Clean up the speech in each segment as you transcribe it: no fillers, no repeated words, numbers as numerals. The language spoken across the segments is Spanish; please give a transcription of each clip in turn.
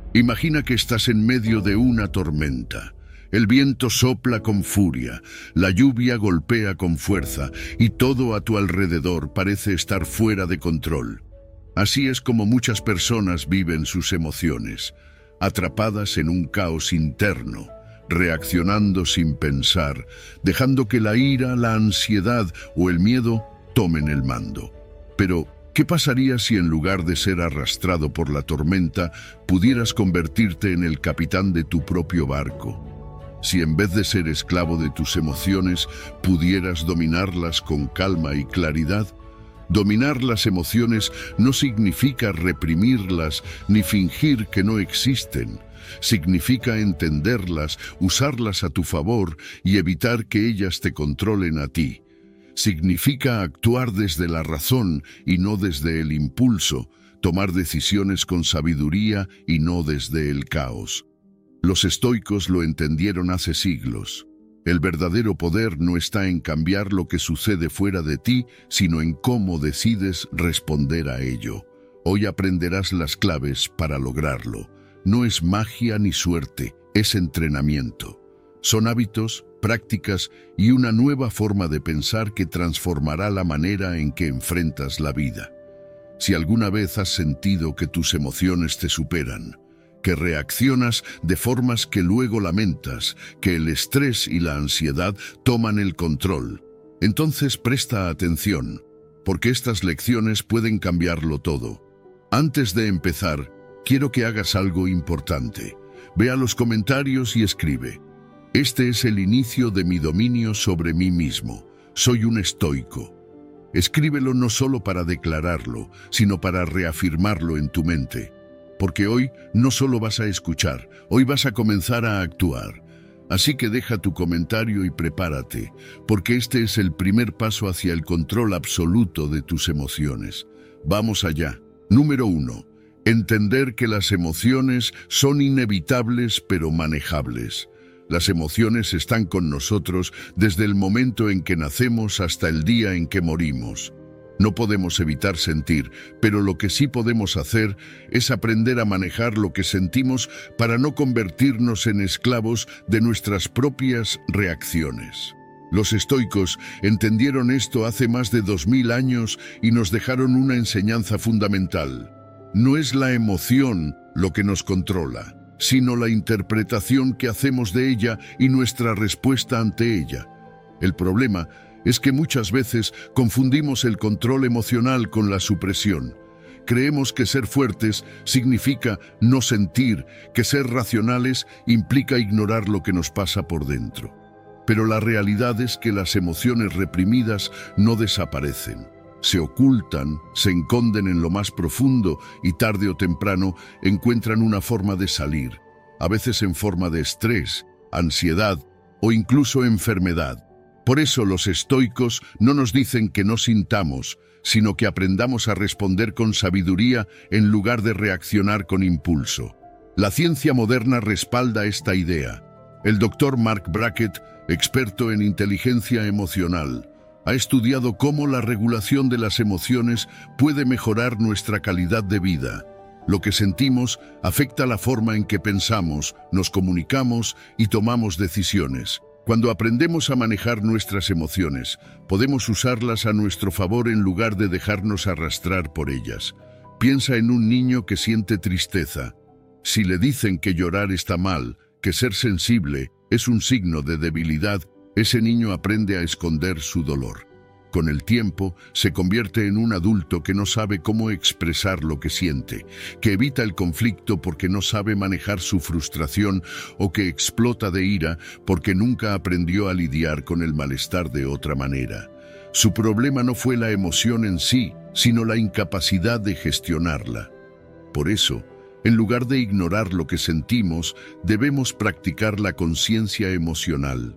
Imagina que estás en medio de una tormenta. El viento sopla con furia, la lluvia golpea con fuerza y todo a tu alrededor parece estar fuera de control. Así es como muchas personas viven sus emociones, atrapadas en un caos interno, reaccionando sin pensar, dejando que la ira, la ansiedad o el miedo tomen el mando. Pero, ¿qué pasaría si en lugar de ser arrastrado por la tormenta, pudieras convertirte en el capitán de tu propio barco? Si en vez de ser esclavo de tus emociones, pudieras dominarlas con calma y claridad. Dominar las emociones no significa reprimirlas ni fingir que no existen. Significa entenderlas, usarlas a tu favor y evitar que ellas te controlen a ti. Significa actuar desde la razón y no desde el impulso, tomar decisiones con sabiduría y no desde el caos. Los estoicos lo entendieron hace siglos. El verdadero poder no está en cambiar lo que sucede fuera de ti, sino en cómo decides responder a ello. Hoy aprenderás las claves para lograrlo. No es magia ni suerte, es entrenamiento. Son hábitos, prácticas y una nueva forma de pensar que transformará la manera en que enfrentas la vida. Si alguna vez has sentido que tus emociones te superan, que reaccionas de formas que luego lamentas, que el estrés y la ansiedad toman el control, entonces presta atención, porque estas lecciones pueden cambiarlo todo. Antes de empezar, quiero que hagas algo importante. Ve a los comentarios y escribe: este es el inicio de mi dominio sobre mí mismo. Soy un estoico. Escríbelo no solo para declararlo, sino para reafirmarlo en tu mente. Porque hoy no solo vas a escuchar, hoy vas a comenzar a actuar. Así que deja tu comentario y prepárate, porque este es el primer paso hacia el control absoluto de tus emociones. Vamos allá. Número 1. Entender que las emociones son inevitables pero manejables. Las emociones están con nosotros desde el momento en que nacemos hasta el día en que morimos. No podemos evitar sentir, pero lo que sí podemos hacer es aprender a manejar lo que sentimos para no convertirnos en esclavos de nuestras propias reacciones. Los estoicos entendieron esto hace más de 2000 años y nos dejaron una enseñanza fundamental. No es la emoción lo que nos controla, sino la interpretación que hacemos de ella y nuestra respuesta ante ella. El problema es que muchas veces confundimos el control emocional con la supresión. Creemos que ser fuertes significa no sentir, que ser racionales implica ignorar lo que nos pasa por dentro. Pero la realidad es que las emociones reprimidas no desaparecen. Se ocultan, se esconden en lo más profundo y tarde o temprano encuentran una forma de salir, a veces en forma de estrés, ansiedad o incluso enfermedad. Por eso los estoicos no nos dicen que no sintamos, sino que aprendamos a responder con sabiduría en lugar de reaccionar con impulso. La ciencia moderna respalda esta idea. El doctor Mark Brackett, experto en inteligencia emocional, ha estudiado cómo la regulación de las emociones puede mejorar nuestra calidad de vida. Lo que sentimos afecta la forma en que pensamos, nos comunicamos y tomamos decisiones. Cuando aprendemos a manejar nuestras emociones, podemos usarlas a nuestro favor en lugar de dejarnos arrastrar por ellas. Piensa en un niño que siente tristeza. Si le dicen que llorar está mal, que ser sensible es un signo de debilidad, ese niño aprende a esconder su dolor. Con el tiempo, se convierte en un adulto que no sabe cómo expresar lo que siente, que evita el conflicto porque no sabe manejar su frustración o que explota de ira porque nunca aprendió a lidiar con el malestar de otra manera. Su problema no fue la emoción en sí, sino la incapacidad de gestionarla. Por eso, en lugar de ignorar lo que sentimos, debemos practicar la conciencia emocional.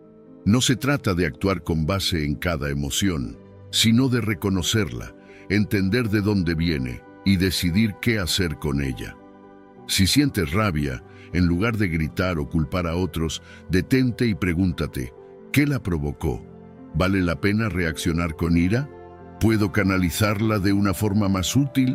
No se trata de actuar con base en cada emoción, sino de reconocerla, entender de dónde viene y decidir qué hacer con ella. Si sientes rabia, en lugar de gritar o culpar a otros, detente y pregúntate, ¿qué la provocó? ¿Vale la pena reaccionar con ira? ¿Puedo canalizarla de una forma más útil?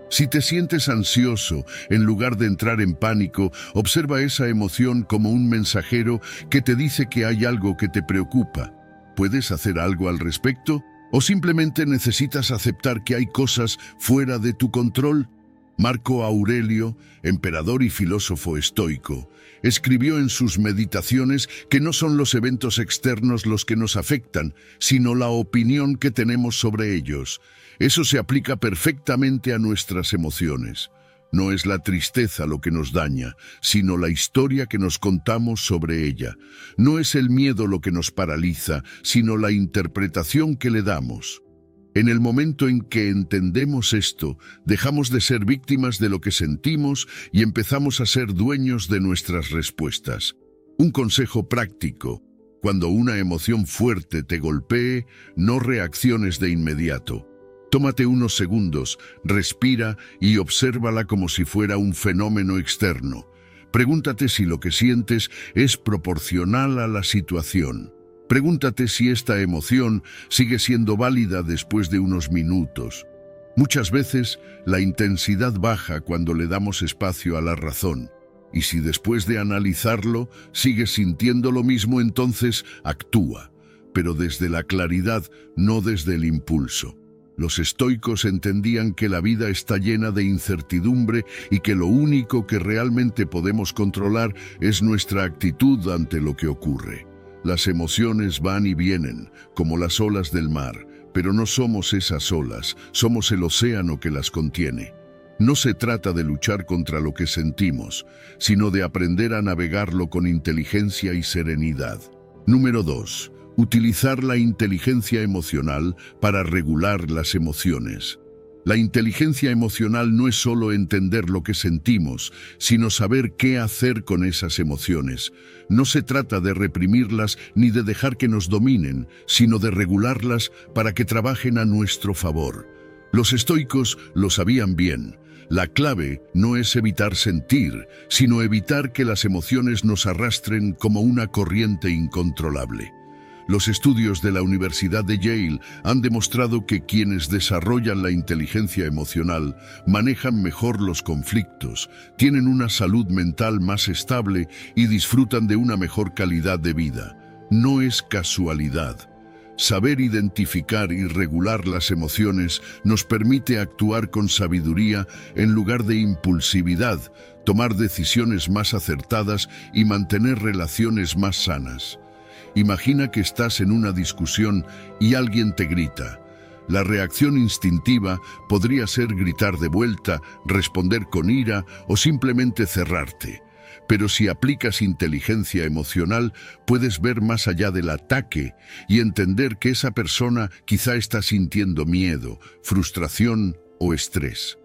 Si te sientes ansioso, en lugar de entrar en pánico, observa esa emoción como un mensajero que te dice que hay algo que te preocupa. ¿Puedes hacer algo al respecto? ¿O simplemente necesitas aceptar que hay cosas fuera de tu control? Marco Aurelio, emperador y filósofo estoico, escribió en sus meditaciones que no son los eventos externos los que nos afectan, sino la opinión que tenemos sobre ellos. Eso se aplica perfectamente a nuestras emociones. No es la tristeza lo que nos daña, sino la historia que nos contamos sobre ella. No es el miedo lo que nos paraliza, sino la interpretación que le damos. En el momento en que entendemos esto, dejamos de ser víctimas de lo que sentimos y empezamos a ser dueños de nuestras respuestas. Un consejo práctico: cuando una emoción fuerte te golpee, no reacciones de inmediato. Tómate unos segundos, respira y obsérvala como si fuera un fenómeno externo. Pregúntate si lo que sientes es proporcional a la situación. Pregúntate si esta emoción sigue siendo válida después de unos minutos. Muchas veces, la intensidad baja cuando le damos espacio a la razón. Y si después de analizarlo sigues sintiendo lo mismo, entonces actúa, pero desde la claridad, no desde el impulso. Los estoicos entendían que la vida está llena de incertidumbre y que lo único que realmente podemos controlar es nuestra actitud ante lo que ocurre. Las emociones van y vienen, como las olas del mar, pero no somos esas olas, somos el océano que las contiene. No se trata de luchar contra lo que sentimos, sino de aprender a navegarlo con inteligencia y serenidad. Número 2. Utilizar la inteligencia emocional para regular las emociones. La inteligencia emocional no es solo entender lo que sentimos, sino saber qué hacer con esas emociones. No se trata de reprimirlas ni de dejar que nos dominen, sino de regularlas para que trabajen a nuestro favor. Los estoicos lo sabían bien. La clave no es evitar sentir, sino evitar que las emociones nos arrastren como una corriente incontrolable. Los estudios de la Universidad de Yale han demostrado que quienes desarrollan la inteligencia emocional manejan mejor los conflictos, tienen una salud mental más estable y disfrutan de una mejor calidad de vida. No es casualidad. Saber identificar y regular las emociones nos permite actuar con sabiduría en lugar de impulsividad, tomar decisiones más acertadas y mantener relaciones más sanas. Imagina que estás en una discusión y alguien te grita. La reacción instintiva podría ser gritar de vuelta, responder con ira o simplemente cerrarte. Pero si aplicas inteligencia emocional, puedes ver más allá del ataque y entender que esa persona quizá está sintiendo miedo, frustración o estrés.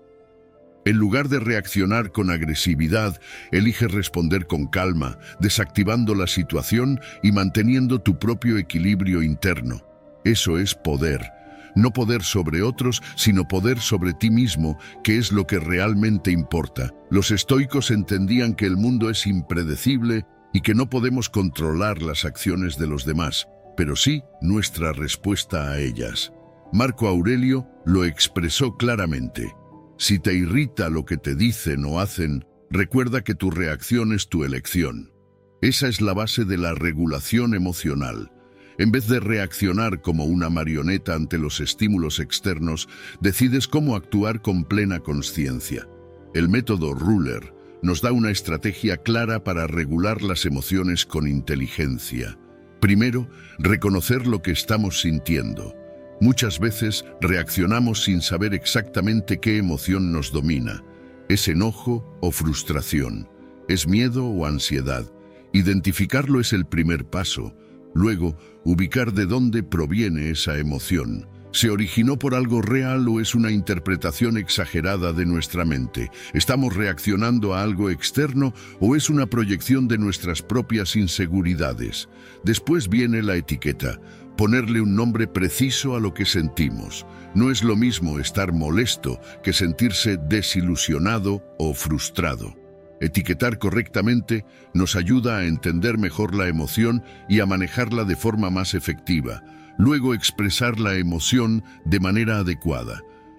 En lugar de reaccionar con agresividad, elige responder con calma, desactivando la situación y manteniendo tu propio equilibrio interno. Eso es poder. No poder sobre otros, sino poder sobre ti mismo, que es lo que realmente importa. Los estoicos entendían que el mundo es impredecible y que no podemos controlar las acciones de los demás, pero sí nuestra respuesta a ellas. Marco Aurelio lo expresó claramente. Si te irrita lo que te dicen o hacen, recuerda que tu reacción es tu elección. Esa es la base de la regulación emocional. En vez de reaccionar como una marioneta ante los estímulos externos, decides cómo actuar con plena conciencia. El método Ruler nos da una estrategia clara para regular las emociones con inteligencia. Primero, reconocer lo que estamos sintiendo. Muchas veces reaccionamos sin saber exactamente qué emoción nos domina. ¿Es enojo o frustración? ¿Es miedo o ansiedad? Identificarlo es el primer paso. Luego, ubicar de dónde proviene esa emoción. ¿Se originó por algo real o es una interpretación exagerada de nuestra mente? ¿Estamos reaccionando a algo externo o es una proyección de nuestras propias inseguridades? Después viene la etiqueta. Ponerle un nombre preciso a lo que sentimos. No es lo mismo estar molesto que sentirse desilusionado o frustrado. Etiquetar correctamente nos ayuda a entender mejor la emoción y a manejarla de forma más efectiva. Luego, expresar la emoción de manera adecuada.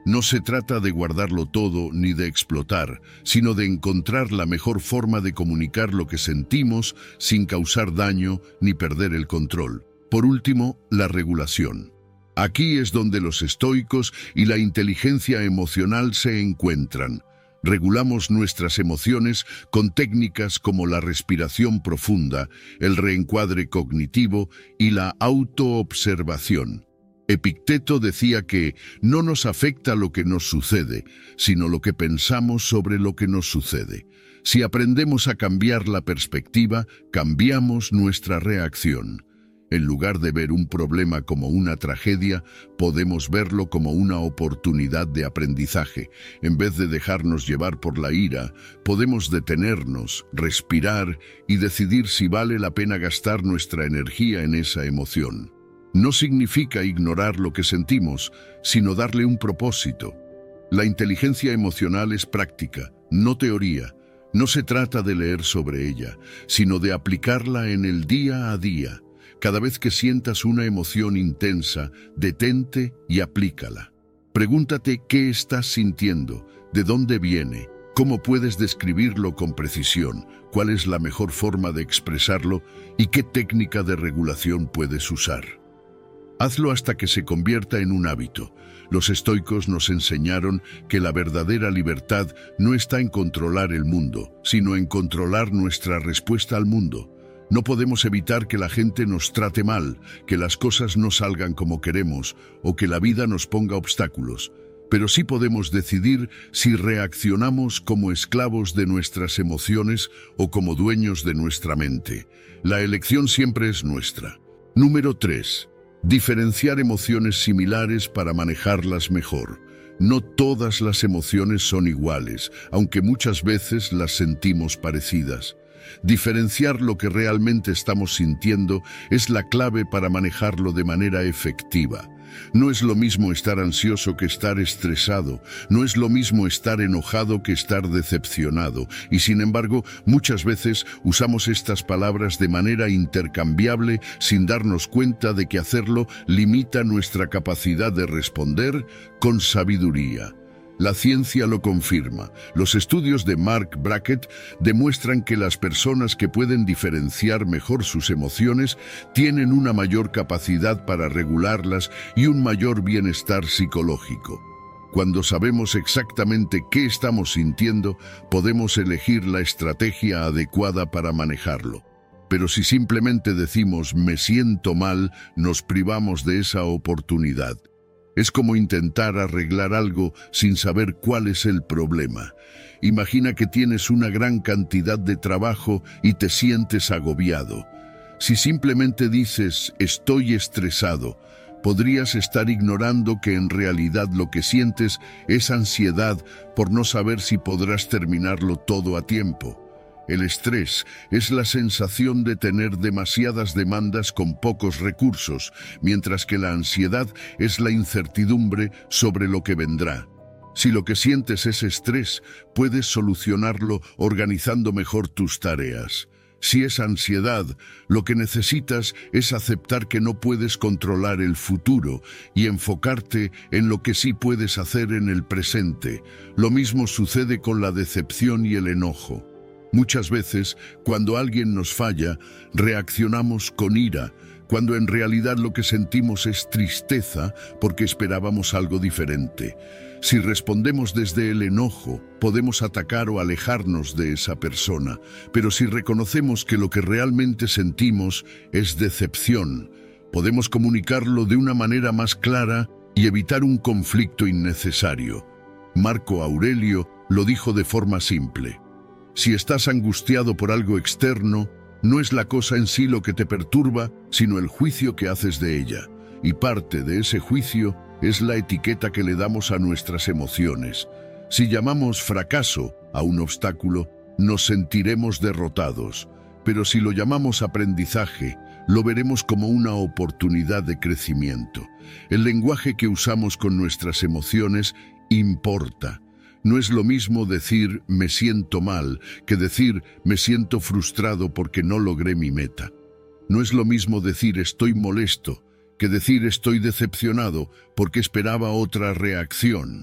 No se trata de guardarlo todo ni de explotar, sino de encontrar la mejor forma de comunicar lo que sentimos sin causar daño ni perder el control. Por último, la regulación. Aquí es donde los estoicos y la inteligencia emocional se encuentran. Regulamos nuestras emociones con técnicas como la respiración profunda, el reencuadre cognitivo y la autoobservación. Epicteto decía que no nos afecta lo que nos sucede, sino lo que pensamos sobre lo que nos sucede. Si aprendemos a cambiar la perspectiva, cambiamos nuestra reacción. En lugar de ver un problema como una tragedia, podemos verlo como una oportunidad de aprendizaje. En vez de dejarnos llevar por la ira, podemos detenernos, respirar y decidir si vale la pena gastar nuestra energía en esa emoción. No significa ignorar lo que sentimos, sino darle un propósito. La inteligencia emocional es práctica, no teoría. No se trata de leer sobre ella, sino de aplicarla en el día a día. Cada vez que sientas una emoción intensa, detente y aplícala. Pregúntate qué estás sintiendo, de dónde viene, cómo puedes describirlo con precisión, cuál es la mejor forma de expresarlo y qué técnica de regulación puedes usar. Hazlo hasta que se convierta en un hábito. Los estoicos nos enseñaron que la verdadera libertad no está en controlar el mundo, sino en controlar nuestra respuesta al mundo. No podemos evitar que la gente nos trate mal, que las cosas no salgan como queremos o que la vida nos ponga obstáculos, pero sí podemos decidir si reaccionamos como esclavos de nuestras emociones o como dueños de nuestra mente. La elección siempre es nuestra. Número 3. Diferenciar emociones similares para manejarlas mejor. No todas las emociones son iguales, aunque muchas veces las sentimos parecidas. Diferenciar lo que realmente estamos sintiendo es la clave para manejarlo de manera efectiva. No es lo mismo estar ansioso que estar estresado, no es lo mismo estar enojado que estar decepcionado, y sin embargo, muchas veces usamos estas palabras de manera intercambiable sin darnos cuenta de que hacerlo limita nuestra capacidad de responder con sabiduría. La ciencia lo confirma. Los estudios de Mark Brackett demuestran que las personas que pueden diferenciar mejor sus emociones tienen una mayor capacidad para regularlas y un mayor bienestar psicológico. Cuando sabemos exactamente qué estamos sintiendo, podemos elegir la estrategia adecuada para manejarlo. Pero si simplemente decimos "me siento mal", nos privamos de esa oportunidad. Es como intentar arreglar algo sin saber cuál es el problema. Imagina que tienes una gran cantidad de trabajo y te sientes agobiado. Si simplemente dices "estoy estresado", podrías estar ignorando que en realidad lo que sientes es ansiedad por no saber si podrás terminarlo todo a tiempo. El estrés es la sensación de tener demasiadas demandas con pocos recursos, mientras que la ansiedad es la incertidumbre sobre lo que vendrá. Si lo que sientes es estrés, puedes solucionarlo organizando mejor tus tareas. Si es ansiedad, lo que necesitas es aceptar que no puedes controlar el futuro y enfocarte en lo que sí puedes hacer en el presente. Lo mismo sucede con la decepción y el enojo. Muchas veces, cuando alguien nos falla, reaccionamos con ira, cuando en realidad lo que sentimos es tristeza porque esperábamos algo diferente. Si respondemos desde el enojo, podemos atacar o alejarnos de esa persona, pero si reconocemos que lo que realmente sentimos es decepción, podemos comunicarlo de una manera más clara y evitar un conflicto innecesario. Marco Aurelio lo dijo de forma simple: si estás angustiado por algo externo, no es la cosa en sí lo que te perturba, sino el juicio que haces de ella. Y parte de ese juicio es la etiqueta que le damos a nuestras emociones. Si llamamos fracaso a un obstáculo, nos sentiremos derrotados. Pero si lo llamamos aprendizaje, lo veremos como una oportunidad de crecimiento. El lenguaje que usamos con nuestras emociones importa. No es lo mismo decir "me siento mal" que decir "me siento frustrado porque no logré mi meta". No es lo mismo decir "estoy molesto" que decir "estoy decepcionado porque esperaba otra reacción".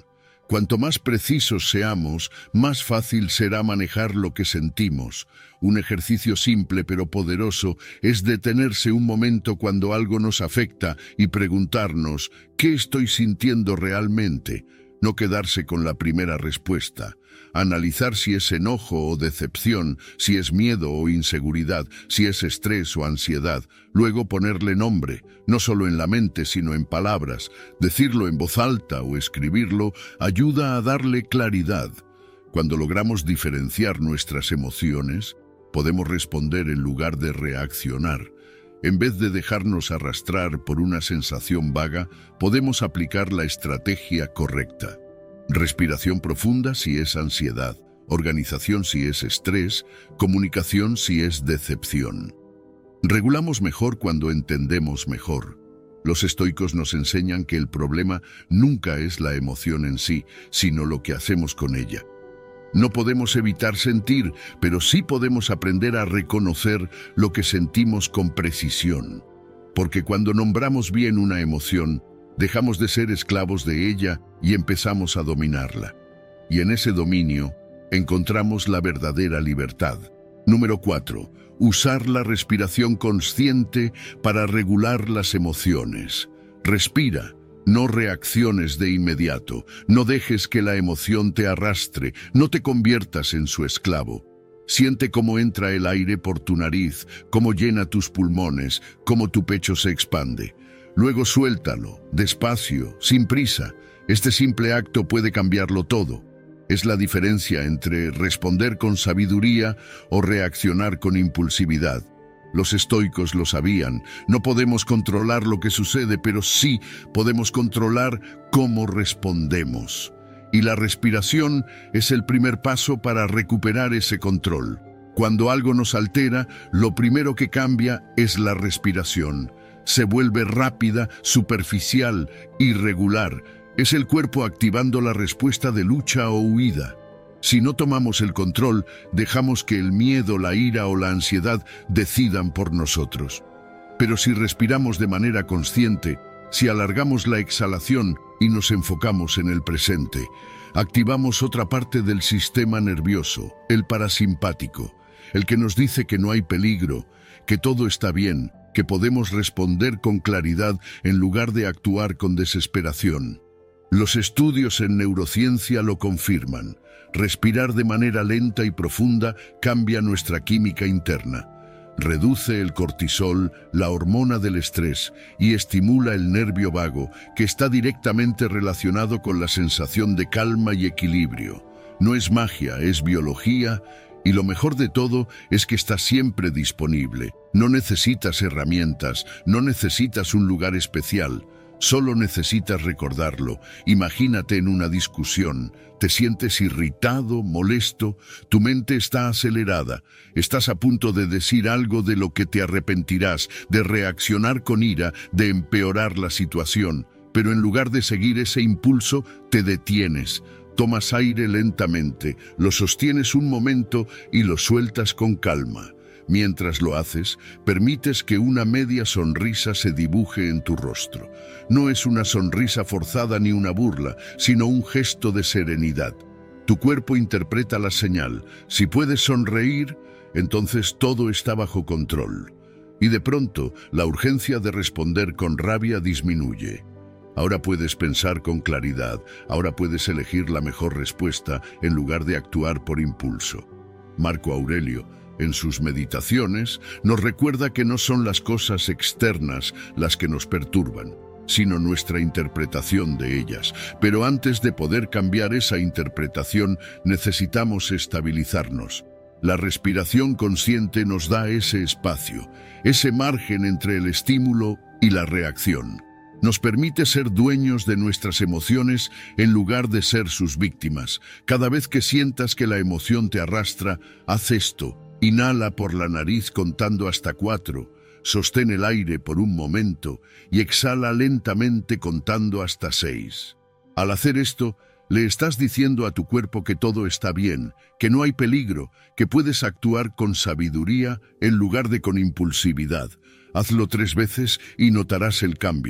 Cuanto más precisos seamos, más fácil será manejar lo que sentimos. Un ejercicio simple pero poderoso es detenerse un momento cuando algo nos afecta y preguntarnos, ¿qué estoy sintiendo realmente? No quedarse con la primera respuesta. Analizar si es enojo o decepción, si es miedo o inseguridad, si es estrés o ansiedad. Luego ponerle nombre, no solo en la mente, sino en palabras. Decirlo en voz alta o escribirlo ayuda a darle claridad. Cuando logramos diferenciar nuestras emociones, podemos responder en lugar de reaccionar. En vez de dejarnos arrastrar por una sensación vaga, podemos aplicar la estrategia correcta. Respiración profunda si es ansiedad, organización si es estrés, comunicación si es decepción. Regulamos mejor cuando entendemos mejor. Los estoicos nos enseñan que el problema nunca es la emoción en sí, sino lo que hacemos con ella. No podemos evitar sentir, pero sí podemos aprender a reconocer lo que sentimos con precisión. Porque cuando nombramos bien una emoción, dejamos de ser esclavos de ella y empezamos a dominarla. Y en ese dominio encontramos la verdadera libertad. Número 4. Usar la respiración consciente para regular las emociones. Respira. No reacciones de inmediato, no dejes que la emoción te arrastre, no te conviertas en su esclavo. Siente cómo entra el aire por tu nariz, cómo llena tus pulmones, cómo tu pecho se expande. Luego suéltalo, despacio, sin prisa. Este simple acto puede cambiarlo todo. Es la diferencia entre responder con sabiduría o reaccionar con impulsividad. Los estoicos lo sabían. No podemos controlar lo que sucede, pero sí podemos controlar cómo respondemos. Y la respiración es el primer paso para recuperar ese control. Cuando algo nos altera, lo primero que cambia es la respiración. Se vuelve rápida, superficial, irregular. Es el cuerpo activando la respuesta de lucha o huida. Si no tomamos el control, dejamos que el miedo, la ira o la ansiedad decidan por nosotros. Pero si respiramos de manera consciente, si alargamos la exhalación y nos enfocamos en el presente, activamos otra parte del sistema nervioso, el parasimpático, el que nos dice que no hay peligro, que todo está bien, que podemos responder con claridad en lugar de actuar con desesperación. Los estudios en neurociencia lo confirman. Respirar de manera lenta y profunda cambia nuestra química interna. Reduce el cortisol, la hormona del estrés, y estimula el nervio vago, que está directamente relacionado con la sensación de calma y equilibrio. No es magia, es biología, y lo mejor de todo es que está siempre disponible. No necesitas herramientas, no necesitas un lugar especial. Solo necesitas recordarlo. Imagínate en una discusión. Te sientes irritado, molesto, tu mente está acelerada. Estás a punto de decir algo de lo que te arrepentirás, de reaccionar con ira, de empeorar la situación. Pero en lugar de seguir ese impulso, te detienes. Tomas aire lentamente, lo sostienes un momento y lo sueltas con calma. Mientras lo haces, permites que una media sonrisa se dibuje en tu rostro. No es una sonrisa forzada ni una burla, sino un gesto de serenidad. Tu cuerpo interpreta la señal. Si puedes sonreír, entonces todo está bajo control. Y de pronto, la urgencia de responder con rabia disminuye. Ahora puedes pensar con claridad, ahora puedes elegir la mejor respuesta en lugar de actuar por impulso. Marco Aurelio, en sus meditaciones, nos recuerda que no son las cosas externas las que nos perturban, sino nuestra interpretación de ellas. Pero antes de poder cambiar esa interpretación, necesitamos estabilizarnos. La respiración consciente nos da ese espacio, ese margen entre el estímulo y la reacción. Nos permite ser dueños de nuestras emociones en lugar de ser sus víctimas. Cada vez que sientas que la emoción te arrastra, haz esto. Inhala por la nariz contando hasta 4, sostén el aire por un momento y exhala lentamente contando hasta 6. Al hacer esto, le estás diciendo a tu cuerpo que todo está bien, que no hay peligro, que puedes actuar con sabiduría en lugar de con impulsividad. Hazlo 3 veces y notarás el cambio.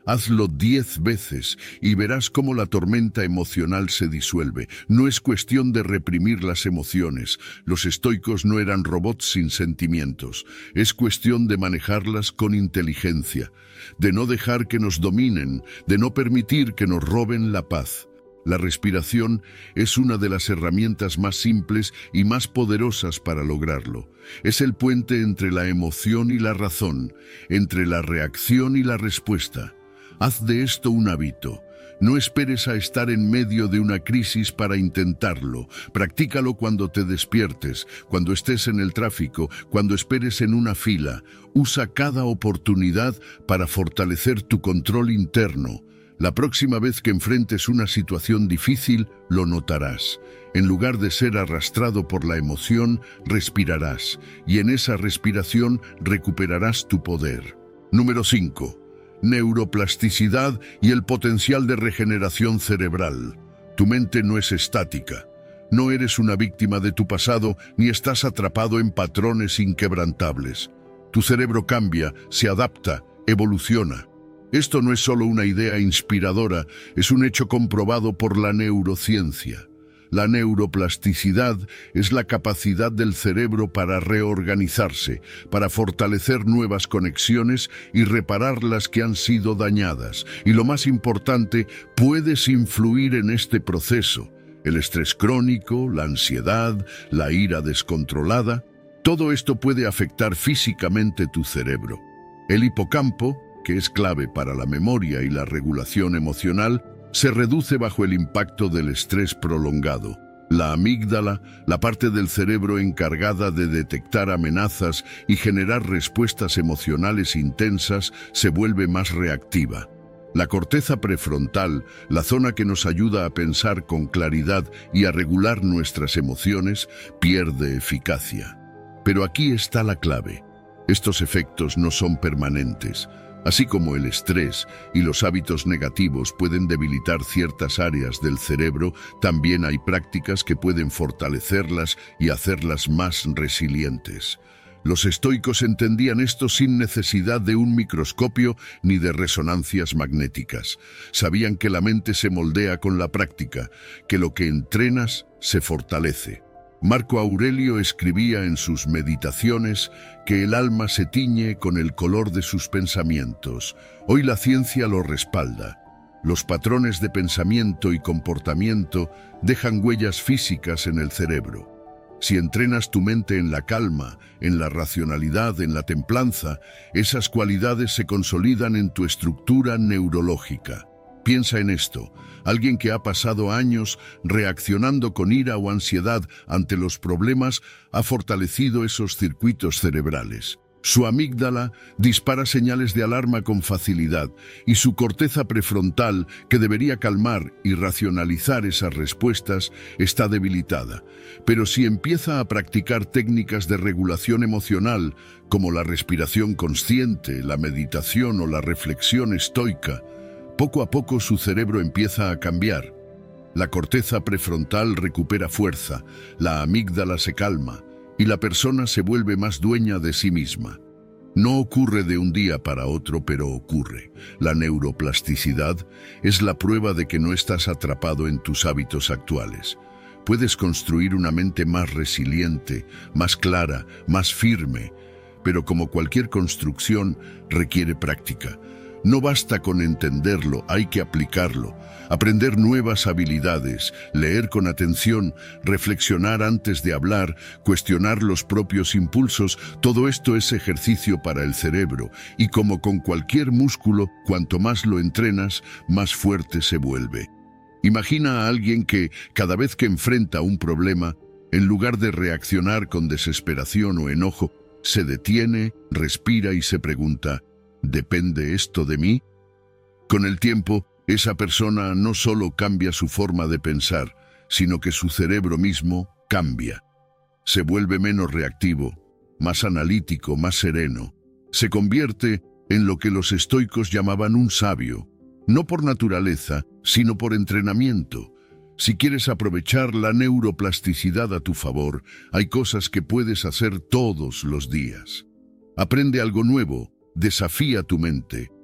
Hazlo 10 veces y verás cómo la tormenta emocional se disuelve. No es cuestión de reprimir las emociones. Los estoicos no eran robots sin sentimientos. Es cuestión de manejarlas con inteligencia, de no dejar que nos dominen, de no permitir que nos roben la paz. La respiración es una de las herramientas más simples y más poderosas para lograrlo. Es el puente entre la emoción y la razón, entre la reacción y la respuesta. Haz de esto un hábito. No esperes a estar en medio de una crisis para intentarlo. Practícalo cuando te despiertes, cuando estés en el tráfico, cuando esperes en una fila. Usa cada oportunidad para fortalecer tu control interno. La próxima vez que enfrentes una situación difícil, lo notarás. En lugar de ser arrastrado por la emoción, respirarás, y en esa respiración recuperarás tu poder. Número 5. Neuroplasticidad y el potencial de regeneración cerebral. Tu mente no es estática. No eres una víctima de tu pasado ni estás atrapado en patrones inquebrantables. Tu cerebro cambia, se adapta, evoluciona. Esto no es solo una idea inspiradora, es un hecho comprobado por la neurociencia. La neuroplasticidad es la capacidad del cerebro para reorganizarse, para fortalecer nuevas conexiones y reparar las que han sido dañadas. Y lo más importante, puedes influir en este proceso. El estrés crónico, la ansiedad, la ira descontrolada, todo esto puede afectar físicamente tu cerebro. El hipocampo, que es clave para la memoria y la regulación emocional, se reduce bajo el impacto del estrés prolongado. La amígdala, la parte del cerebro encargada de detectar amenazas y generar respuestas emocionales intensas, se vuelve más reactiva. La corteza prefrontal, la zona que nos ayuda a pensar con claridad y a regular nuestras emociones, pierde eficacia. Pero aquí está la clave. Estos efectos no son permanentes. Así como el estrés y los hábitos negativos pueden debilitar ciertas áreas del cerebro, también hay prácticas que pueden fortalecerlas y hacerlas más resilientes. Los estoicos entendían esto sin necesidad de un microscopio ni de resonancias magnéticas. Sabían que la mente se moldea con la práctica, que lo que entrenas se fortalece. Marco Aurelio escribía en sus meditaciones que el alma se tiñe con el color de sus pensamientos. Hoy la ciencia lo respalda. Los patrones de pensamiento y comportamiento dejan huellas físicas en el cerebro. Si entrenas tu mente en la calma, en la racionalidad, en la templanza, esas cualidades se consolidan en tu estructura neurológica. Piensa en esto. Alguien que ha pasado años reaccionando con ira o ansiedad ante los problemas ha fortalecido esos circuitos cerebrales. Su amígdala dispara señales de alarma con facilidad y su corteza prefrontal, que debería calmar y racionalizar esas respuestas, está debilitada. Pero si empieza a practicar técnicas de regulación emocional, como la respiración consciente, la meditación o la reflexión estoica, poco a poco su cerebro empieza a cambiar. La corteza prefrontal recupera fuerza, la amígdala se calma y la persona se vuelve más dueña de sí misma. No ocurre de un día para otro, pero ocurre. La neuroplasticidad es la prueba de que no estás atrapado en tus hábitos actuales. Puedes construir una mente más resiliente, más clara, más firme, pero como cualquier construcción, requiere práctica. No basta con entenderlo, hay que aplicarlo, aprender nuevas habilidades, leer con atención, reflexionar antes de hablar, cuestionar los propios impulsos. Todo esto es ejercicio para el cerebro y como con cualquier músculo, cuanto más lo entrenas, más fuerte se vuelve. Imagina a alguien que, cada vez que enfrenta un problema, en lugar de reaccionar con desesperación o enojo, se detiene, respira y se pregunta: ¿depende esto de mí? Con el tiempo, esa persona no solo cambia su forma de pensar, sino que su cerebro mismo cambia. Se vuelve menos reactivo, más analítico, más sereno. Se convierte en lo que los estoicos llamaban un sabio, no por naturaleza, sino por entrenamiento. Si quieres aprovechar la neuroplasticidad a tu favor, hay cosas que puedes hacer todos los días. Aprende algo nuevo. Desafía tu mente,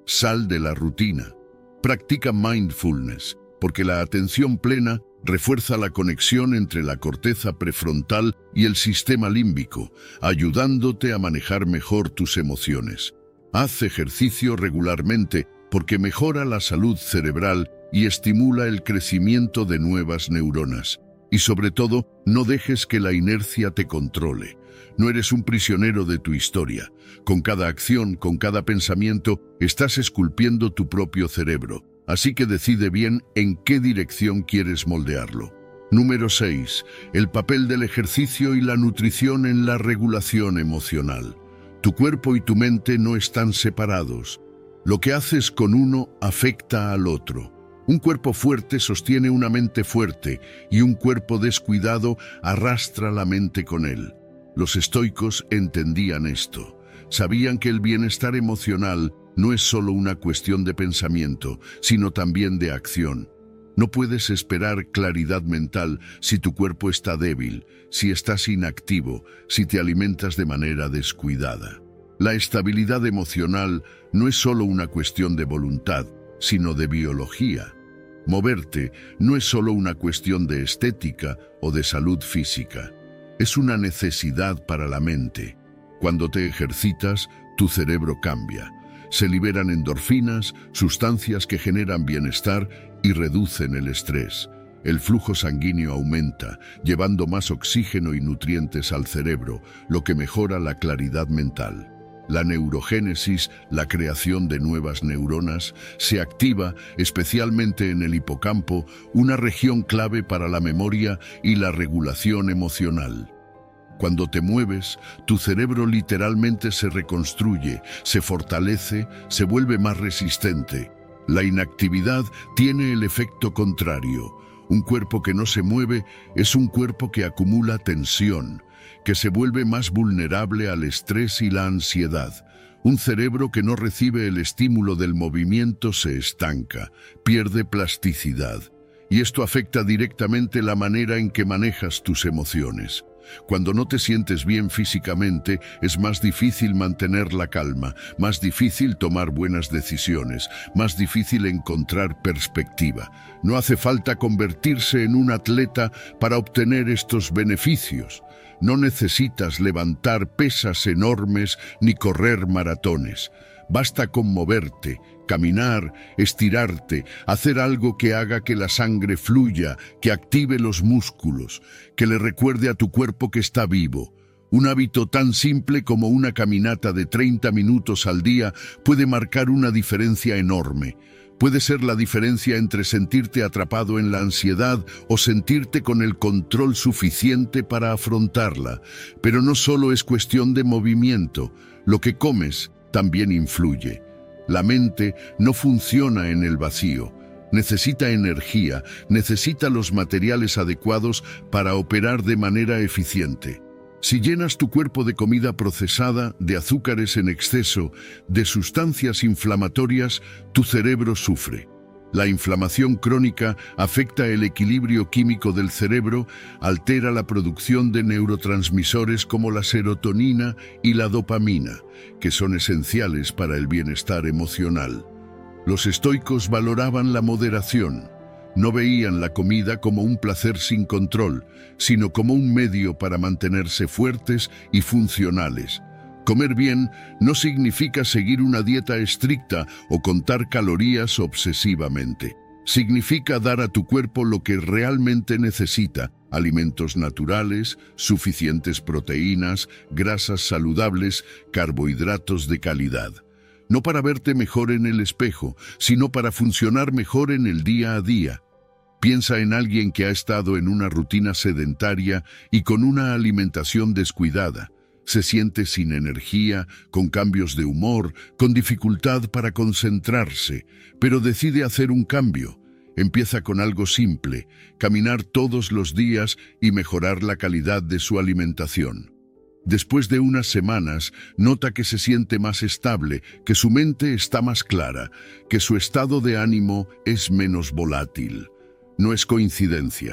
Sal de la rutina. Practica mindfulness, porque la atención plena refuerza la conexión entre la corteza prefrontal y el sistema límbico, ayudándote a manejar mejor tus emociones. Haz ejercicio regularmente porque mejora la salud cerebral y estimula el crecimiento de nuevas neuronas. Y sobre todo, no dejes que la inercia te controle. No eres un prisionero de tu historia. Con cada acción, con cada pensamiento, estás esculpiendo tu propio cerebro. Así que decide bien en qué dirección quieres moldearlo. Número 6. El papel del ejercicio y la nutrición en la regulación emocional. Tu cuerpo y tu mente no están separados. Lo que haces con uno afecta al otro. Un cuerpo fuerte sostiene una mente fuerte y un cuerpo descuidado arrastra la mente con él. Los estoicos entendían esto. Sabían que el bienestar emocional no es solo una cuestión de pensamiento, sino también de acción. No puedes esperar claridad mental si tu cuerpo está débil, si estás inactivo, si te alimentas de manera descuidada. La estabilidad emocional no es solo una cuestión de voluntad, sino de biología. Moverte no es solo una cuestión de estética o de salud física. Es una necesidad para la mente. Cuando te ejercitas, tu cerebro cambia. Se liberan endorfinas, sustancias que generan bienestar y reducen el estrés. El flujo sanguíneo aumenta, llevando más oxígeno y nutrientes al cerebro, lo que mejora la claridad mental. La neurogénesis, la creación de nuevas neuronas, se activa especialmente en el hipocampo, una región clave para la memoria y la regulación emocional. Cuando te mueves, tu cerebro literalmente se reconstruye, se fortalece, se vuelve más resistente. La inactividad tiene el efecto contrario. Un cuerpo que no se mueve es un cuerpo que acumula tensión, que se vuelve más vulnerable al estrés y la ansiedad. Un cerebro que no recibe el estímulo del movimiento se estanca, pierde plasticidad. Y esto afecta directamente la manera en que manejas tus emociones. Cuando no te sientes bien físicamente, es más difícil mantener la calma, más difícil tomar buenas decisiones, más difícil encontrar perspectiva. No hace falta convertirse en un atleta para obtener estos beneficios. No necesitas levantar pesas enormes ni correr maratones. Basta con moverte, caminar, estirarte, hacer algo que haga que la sangre fluya, que active los músculos, que le recuerde a tu cuerpo que está vivo. Un hábito tan simple como una caminata de 30 minutos al día puede marcar una diferencia enorme. Puede ser la diferencia entre sentirte atrapado en la ansiedad o sentirte con el control suficiente para afrontarla. Pero no solo es cuestión de movimiento. Lo que comes también influye. La mente no funciona en el vacío. Necesita energía, necesita los materiales adecuados para operar de manera eficiente. Si llenas tu cuerpo de comida procesada, de azúcares en exceso, de sustancias inflamatorias, tu cerebro sufre. La inflamación crónica afecta el equilibrio químico del cerebro, altera la producción de neurotransmisores como la serotonina y la dopamina, que son esenciales para el bienestar emocional. Los estoicos valoraban la moderación. No veían la comida como un placer sin control, sino como un medio para mantenerse fuertes y funcionales. Comer bien no significa seguir una dieta estricta o contar calorías obsesivamente. Significa dar a tu cuerpo lo que realmente necesita: alimentos naturales, suficientes proteínas, grasas saludables, carbohidratos de calidad. No para verte mejor en el espejo, sino para funcionar mejor en el día a día. Piensa en alguien que ha estado en una rutina sedentaria y con una alimentación descuidada. Se siente sin energía, con cambios de humor, con dificultad para concentrarse, pero decide hacer un cambio. Empieza con algo simple: caminar todos los días y mejorar la calidad de su alimentación. Después de unas semanas, nota que se siente más estable, que su mente está más clara, que su estado de ánimo es menos volátil. No es coincidencia.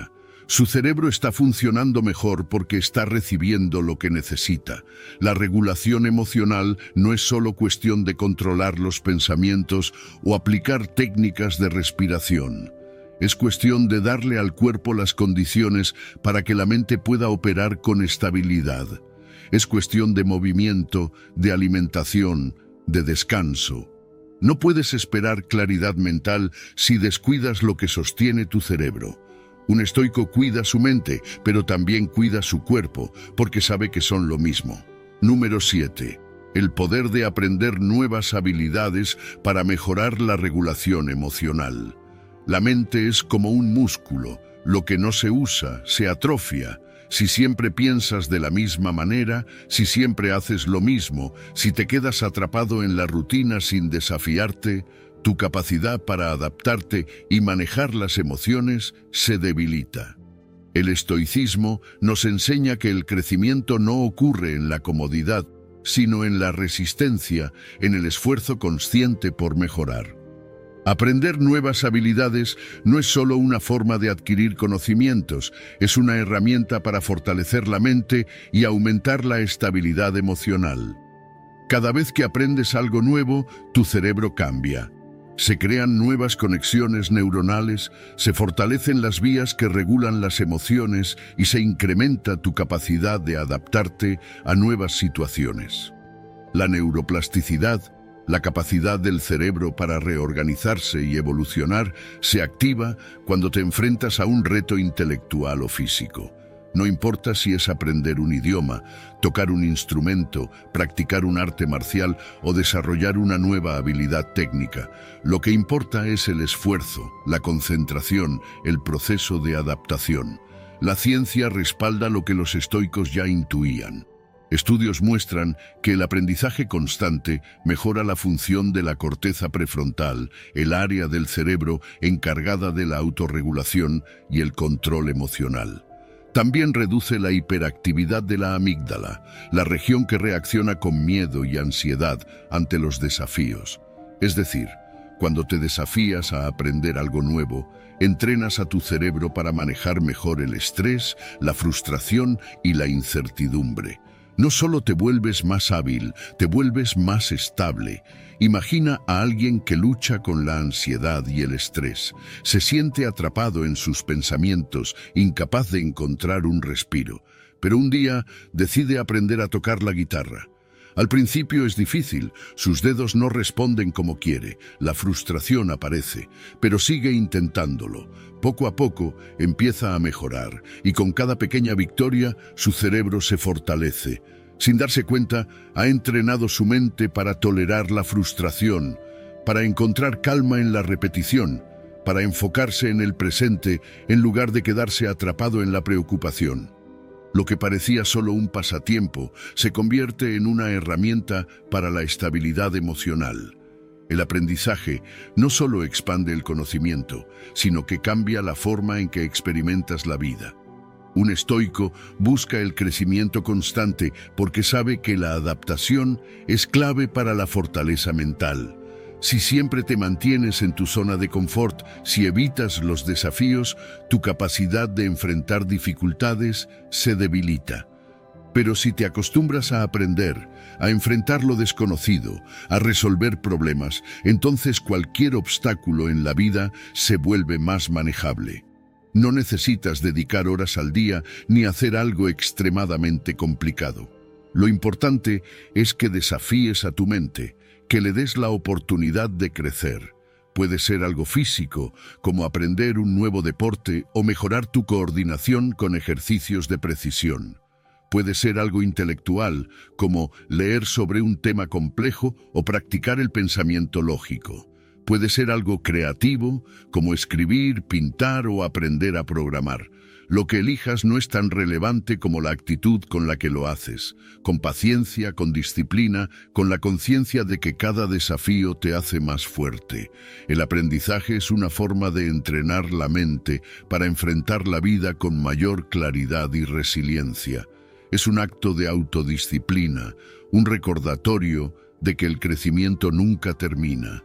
Su cerebro está funcionando mejor porque está recibiendo lo que necesita. La regulación emocional no es solo cuestión de controlar los pensamientos o aplicar técnicas de respiración. Es cuestión de darle al cuerpo las condiciones para que la mente pueda operar con estabilidad. Es cuestión de movimiento, de alimentación, de descanso. No puedes esperar claridad mental si descuidas lo que sostiene tu cerebro. Un estoico cuida su mente, pero también cuida su cuerpo, porque sabe que son lo mismo. Número 7. El poder de aprender nuevas habilidades para mejorar la regulación emocional. La mente es como un músculo. Lo que no se usa, se atrofia. Si siempre piensas de la misma manera, si siempre haces lo mismo, si te quedas atrapado en la rutina sin desafiarte, tu capacidad para adaptarte y manejar las emociones se debilita. El estoicismo nos enseña que el crecimiento no ocurre en la comodidad, sino en la resistencia, en el esfuerzo consciente por mejorar. Aprender nuevas habilidades no es solo una forma de adquirir conocimientos, es una herramienta para fortalecer la mente y aumentar la estabilidad emocional. Cada vez que aprendes algo nuevo, tu cerebro cambia. Se crean nuevas conexiones neuronales, se fortalecen las vías que regulan las emociones y se incrementa tu capacidad de adaptarte a nuevas situaciones. La neuroplasticidad, la capacidad del cerebro para reorganizarse y evolucionar, se activa cuando te enfrentas a un reto intelectual o físico. No importa si es aprender un idioma, tocar un instrumento, practicar un arte marcial o desarrollar una nueva habilidad técnica. Lo que importa es el esfuerzo, la concentración, el proceso de adaptación. La ciencia respalda lo que los estoicos ya intuían. Estudios muestran que el aprendizaje constante mejora la función de la corteza prefrontal, el área del cerebro encargada de la autorregulación y el control emocional. También reduce la hiperactividad de la amígdala, la región que reacciona con miedo y ansiedad ante los desafíos. Es decir, cuando te desafías a aprender algo nuevo, entrenas a tu cerebro para manejar mejor el estrés, la frustración y la incertidumbre. No solo te vuelves más hábil, te vuelves más estable. Imagina a alguien que lucha con la ansiedad y el estrés. Se siente atrapado en sus pensamientos, incapaz de encontrar un respiro. Pero un día decide aprender a tocar la guitarra. Al principio es difícil, sus dedos no responden como quiere, la frustración aparece, pero sigue intentándolo. Poco a poco empieza a mejorar y con cada pequeña victoria su cerebro se fortalece. Sin darse cuenta, ha entrenado su mente para tolerar la frustración, para encontrar calma en la repetición, para enfocarse en el presente en lugar de quedarse atrapado en la preocupación. Lo que parecía solo un pasatiempo se convierte en una herramienta para la estabilidad emocional. El aprendizaje no solo expande el conocimiento, sino que cambia la forma en que experimentas la vida. Un estoico busca el crecimiento constante porque sabe que la adaptación es clave para la fortaleza mental. Si siempre te mantienes en tu zona de confort, si evitas los desafíos, tu capacidad de enfrentar dificultades se debilita. Pero si te acostumbras a aprender, a enfrentar lo desconocido, a resolver problemas, entonces cualquier obstáculo en la vida se vuelve más manejable. No necesitas dedicar horas al día ni hacer algo extremadamente complicado. Lo importante es que desafíes a tu mente, que le des la oportunidad de crecer. Puede ser algo físico, como aprender un nuevo deporte o mejorar tu coordinación con ejercicios de precisión. Puede ser algo intelectual, como leer sobre un tema complejo o practicar el pensamiento lógico. Puede ser algo creativo, como escribir, pintar o aprender a programar. Lo que elijas no es tan relevante como la actitud con la que lo haces, con paciencia, con disciplina, con la conciencia de que cada desafío te hace más fuerte. El aprendizaje es una forma de entrenar la mente para enfrentar la vida con mayor claridad y resiliencia. Es un acto de autodisciplina, un recordatorio de que el crecimiento nunca termina.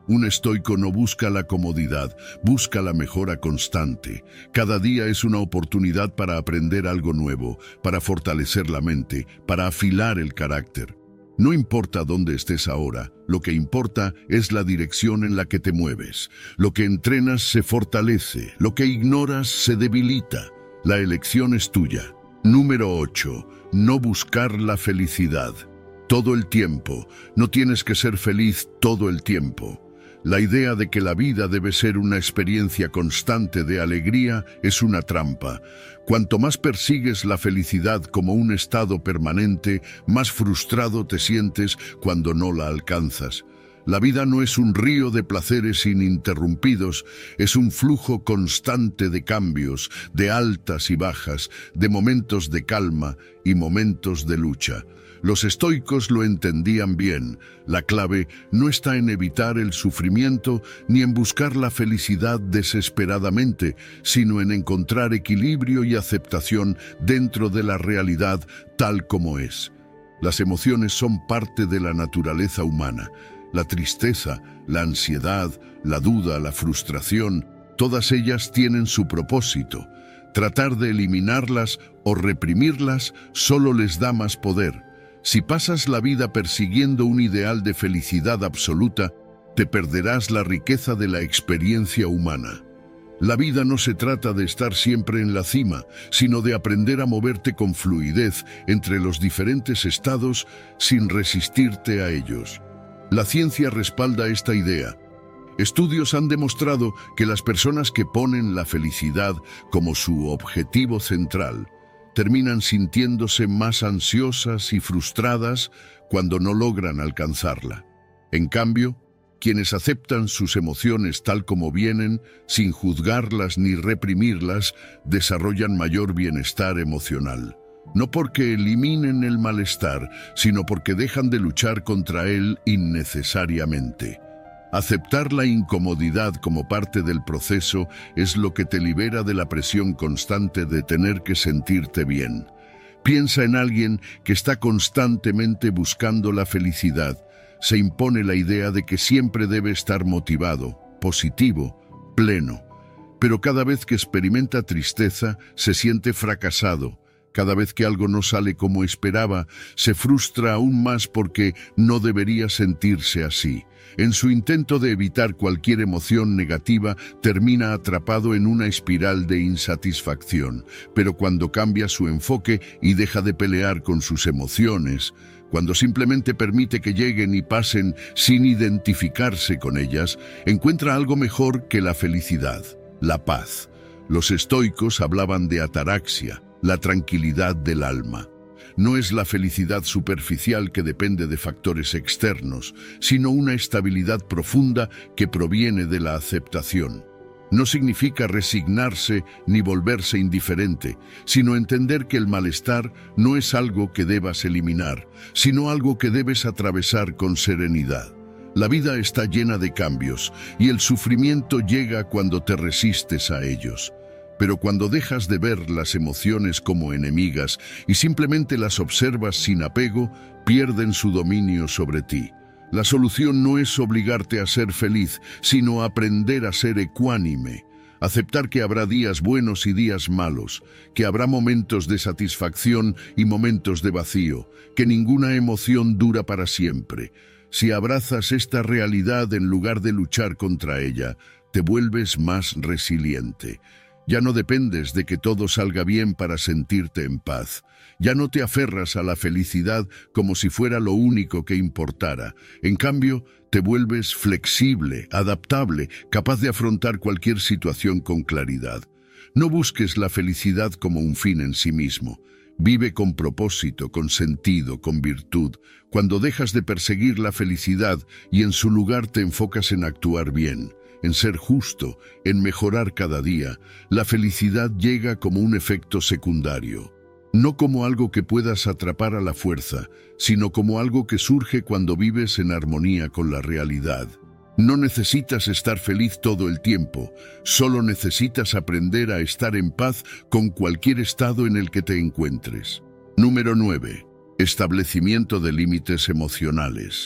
Un estoico no busca la comodidad, busca la mejora constante. Cada día es una oportunidad para aprender algo nuevo, para fortalecer la mente, para afilar el carácter. No importa dónde estés ahora, lo que importa es la dirección en la que te mueves. Lo que entrenas se fortalece, lo que ignoras se debilita. La elección es tuya. Número 8. No buscar la felicidad. Todo el tiempo. No tienes que ser feliz todo el tiempo. La idea de que la vida debe ser una experiencia constante de alegría es una trampa. Cuanto más persigues la felicidad como un estado permanente, más frustrado te sientes cuando no la alcanzas. La vida no es un río de placeres ininterrumpidos, es un flujo constante de cambios, de altas y bajas, de momentos de calma y momentos de lucha. Los estoicos lo entendían bien. La clave no está en evitar el sufrimiento ni en buscar la felicidad desesperadamente, sino en encontrar equilibrio y aceptación dentro de la realidad tal como es. Las emociones son parte de la naturaleza humana. La tristeza, la ansiedad, la duda, la frustración, todas ellas tienen su propósito. Tratar de eliminarlas o reprimirlas solo les da más poder. Si pasas la vida persiguiendo un ideal de felicidad absoluta, te perderás la riqueza de la experiencia humana. La vida no se trata de estar siempre en la cima, sino de aprender a moverte con fluidez entre los diferentes estados sin resistirte a ellos. La ciencia respalda esta idea. Estudios han demostrado que las personas que ponen la felicidad como su objetivo central terminan sintiéndose más ansiosas y frustradas cuando no logran alcanzarla. En cambio, quienes aceptan sus emociones tal como vienen, sin juzgarlas ni reprimirlas, desarrollan mayor bienestar emocional. No porque eliminen el malestar, sino porque dejan de luchar contra él innecesariamente. Aceptar la incomodidad como parte del proceso es lo que te libera de la presión constante de tener que sentirte bien. Piensa en alguien que está constantemente buscando la felicidad. Se impone la idea de que siempre debe estar motivado, positivo, pleno. Pero cada vez que experimenta tristeza, se siente fracasado. Cada vez que algo no sale como esperaba, se frustra aún más porque no debería sentirse así. En su intento de evitar cualquier emoción negativa, termina atrapado en una espiral de insatisfacción. Pero cuando cambia su enfoque y deja de pelear con sus emociones, cuando simplemente permite que lleguen y pasen sin identificarse con ellas, encuentra algo mejor que la felicidad, la paz. Los estoicos hablaban de ataraxia, la tranquilidad del alma. No es la felicidad superficial que depende de factores externos, sino una estabilidad profunda que proviene de la aceptación. No significa resignarse ni volverse indiferente, sino entender que el malestar no es algo que debas eliminar, sino algo que debes atravesar con serenidad. La vida está llena de cambios y el sufrimiento llega cuando te resistes a ellos. Pero cuando dejas de ver las emociones como enemigas y simplemente las observas sin apego, pierden su dominio sobre ti. La solución no es obligarte a ser feliz, sino aprender a ser ecuánime. Aceptar que habrá días buenos y días malos, que habrá momentos de satisfacción y momentos de vacío, que ninguna emoción dura para siempre. Si abrazas esta realidad en lugar de luchar contra ella, te vuelves más resiliente. Ya no dependes de que todo salga bien para sentirte en paz. Ya no te aferras a la felicidad como si fuera lo único que importara. En cambio, te vuelves flexible, adaptable, capaz de afrontar cualquier situación con claridad. No busques la felicidad como un fin en sí mismo. Vive con propósito, con sentido, con virtud. Cuando dejas de perseguir la felicidad y en su lugar te enfocas en actuar bien, en ser justo, en mejorar cada día, la felicidad llega como un efecto secundario. No como algo que puedas atrapar a la fuerza, sino como algo que surge cuando vives en armonía con la realidad. No necesitas estar feliz todo el tiempo, solo necesitas aprender a estar en paz con cualquier estado en el que te encuentres. Número 9. Establecimiento de límites emocionales.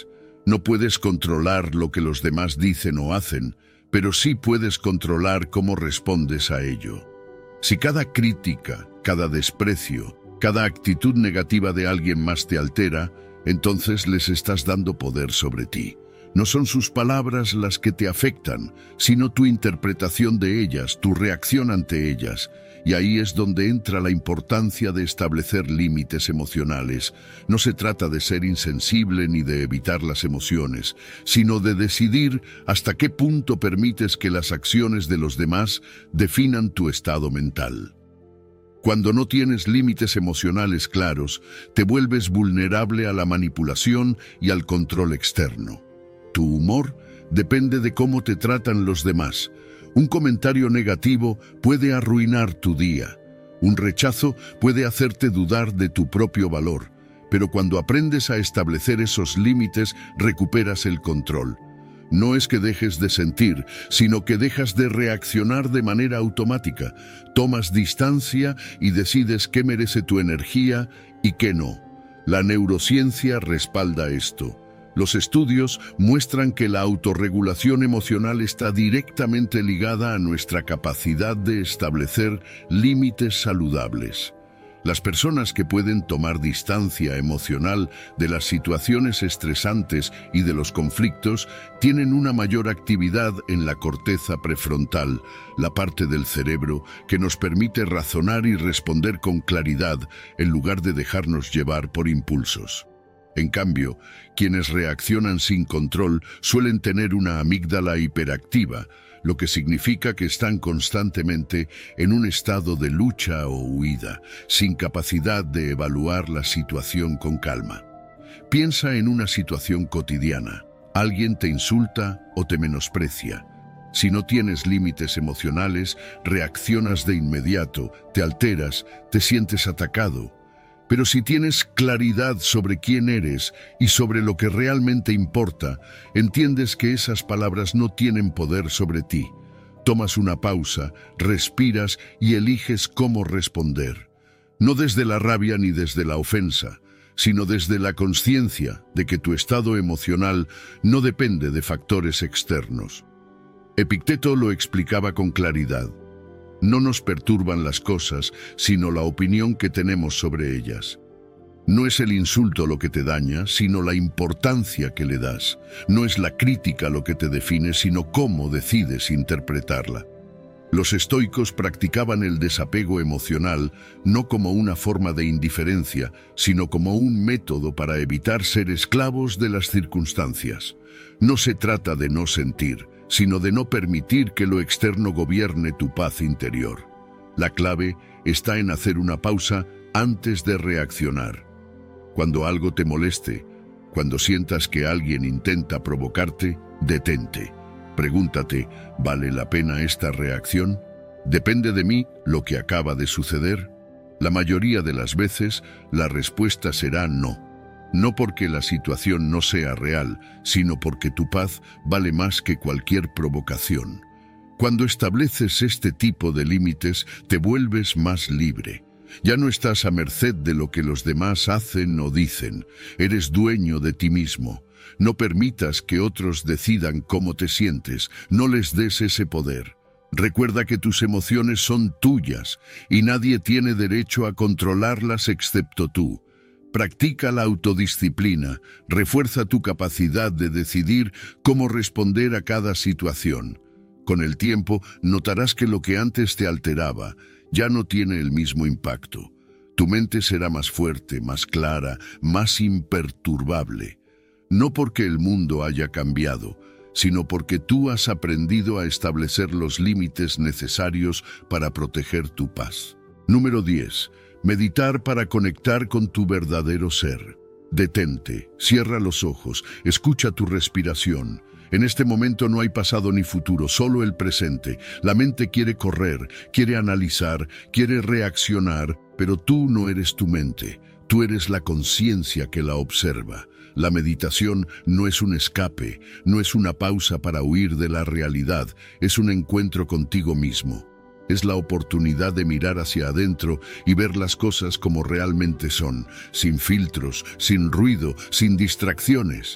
No puedes controlar lo que los demás dicen o hacen, pero sí puedes controlar cómo respondes a ello. Si cada crítica, cada desprecio, cada actitud negativa de alguien más te altera, entonces les estás dando poder sobre ti. No son sus palabras las que te afectan, sino tu interpretación de ellas, tu reacción ante ellas. Y ahí es donde entra la importancia de establecer límites emocionales. No se trata de ser insensible ni de evitar las emociones, sino de decidir hasta qué punto permites que las acciones de los demás definan tu estado mental. Cuando no tienes límites emocionales claros, te vuelves vulnerable a la manipulación y al control externo. Tu humor depende de cómo te tratan los demás. Un comentario negativo puede arruinar tu día. Un rechazo puede hacerte dudar de tu propio valor. Pero cuando aprendes a establecer esos límites, recuperas el control. No es que dejes de sentir, sino que dejas de reaccionar de manera automática. Tomas distancia y decides qué merece tu energía y qué no. La neurociencia respalda esto. Los estudios muestran que la autorregulación emocional está directamente ligada a nuestra capacidad de establecer límites saludables. Las personas que pueden tomar distancia emocional de las situaciones estresantes y de los conflictos tienen una mayor actividad en la corteza prefrontal, la parte del cerebro que nos permite razonar y responder con claridad en lugar de dejarnos llevar por impulsos. En cambio, quienes reaccionan sin control suelen tener una amígdala hiperactiva, lo que significa que están constantemente en un estado de lucha o huida, sin capacidad de evaluar la situación con calma. Piensa en una situación cotidiana. Alguien te insulta o te menosprecia. Si no tienes límites emocionales, reaccionas de inmediato, te alteras, te sientes atacado. Pero si tienes claridad sobre quién eres y sobre lo que realmente importa, entiendes que esas palabras no tienen poder sobre ti. Tomas una pausa, respiras y eliges cómo responder. No desde la rabia ni desde la ofensa, sino desde la consciencia de que tu estado emocional no depende de factores externos. Epicteto lo explicaba con claridad. No nos perturban las cosas, sino la opinión que tenemos sobre ellas. No es el insulto lo que te daña, sino la importancia que le das. No es la crítica lo que te define, sino cómo decides interpretarla. Los estoicos practicaban el desapego emocional no como una forma de indiferencia, sino como un método para evitar ser esclavos de las circunstancias. No se trata de no sentir, sino de no permitir que lo externo gobierne tu paz interior. La clave está en hacer una pausa antes de reaccionar. Cuando algo te moleste, cuando sientas que alguien intenta provocarte, detente. Pregúntate, ¿vale la pena esta reacción? ¿Depende de mí lo que acaba de suceder? La mayoría de las veces, la respuesta será no. No porque la situación no sea real, sino porque tu paz vale más que cualquier provocación. Cuando estableces este tipo de límites, te vuelves más libre. Ya no estás a merced de lo que los demás hacen o dicen. Eres dueño de ti mismo. No permitas que otros decidan cómo te sientes. No les des ese poder. Recuerda que tus emociones son tuyas y nadie tiene derecho a controlarlas excepto tú. Practica la autodisciplina, refuerza tu capacidad de decidir cómo responder a cada situación. Con el tiempo, notarás que lo que antes te alteraba ya no tiene el mismo impacto. Tu mente será más fuerte, más clara, más imperturbable. No porque el mundo haya cambiado, sino porque tú has aprendido a establecer los límites necesarios para proteger tu paz. Número 10. Meditar para conectar con tu verdadero ser. Detente, cierra los ojos, escucha tu respiración. En este momento no hay pasado ni futuro, solo el presente. La mente quiere correr, quiere analizar, quiere reaccionar, pero tú no eres tu mente. Tú eres la conciencia que la observa. La meditación no es un escape, no es una pausa para huir de la realidad, es un encuentro contigo mismo. Es la oportunidad de mirar hacia adentro y ver las cosas como realmente son, sin filtros, sin ruido, sin distracciones.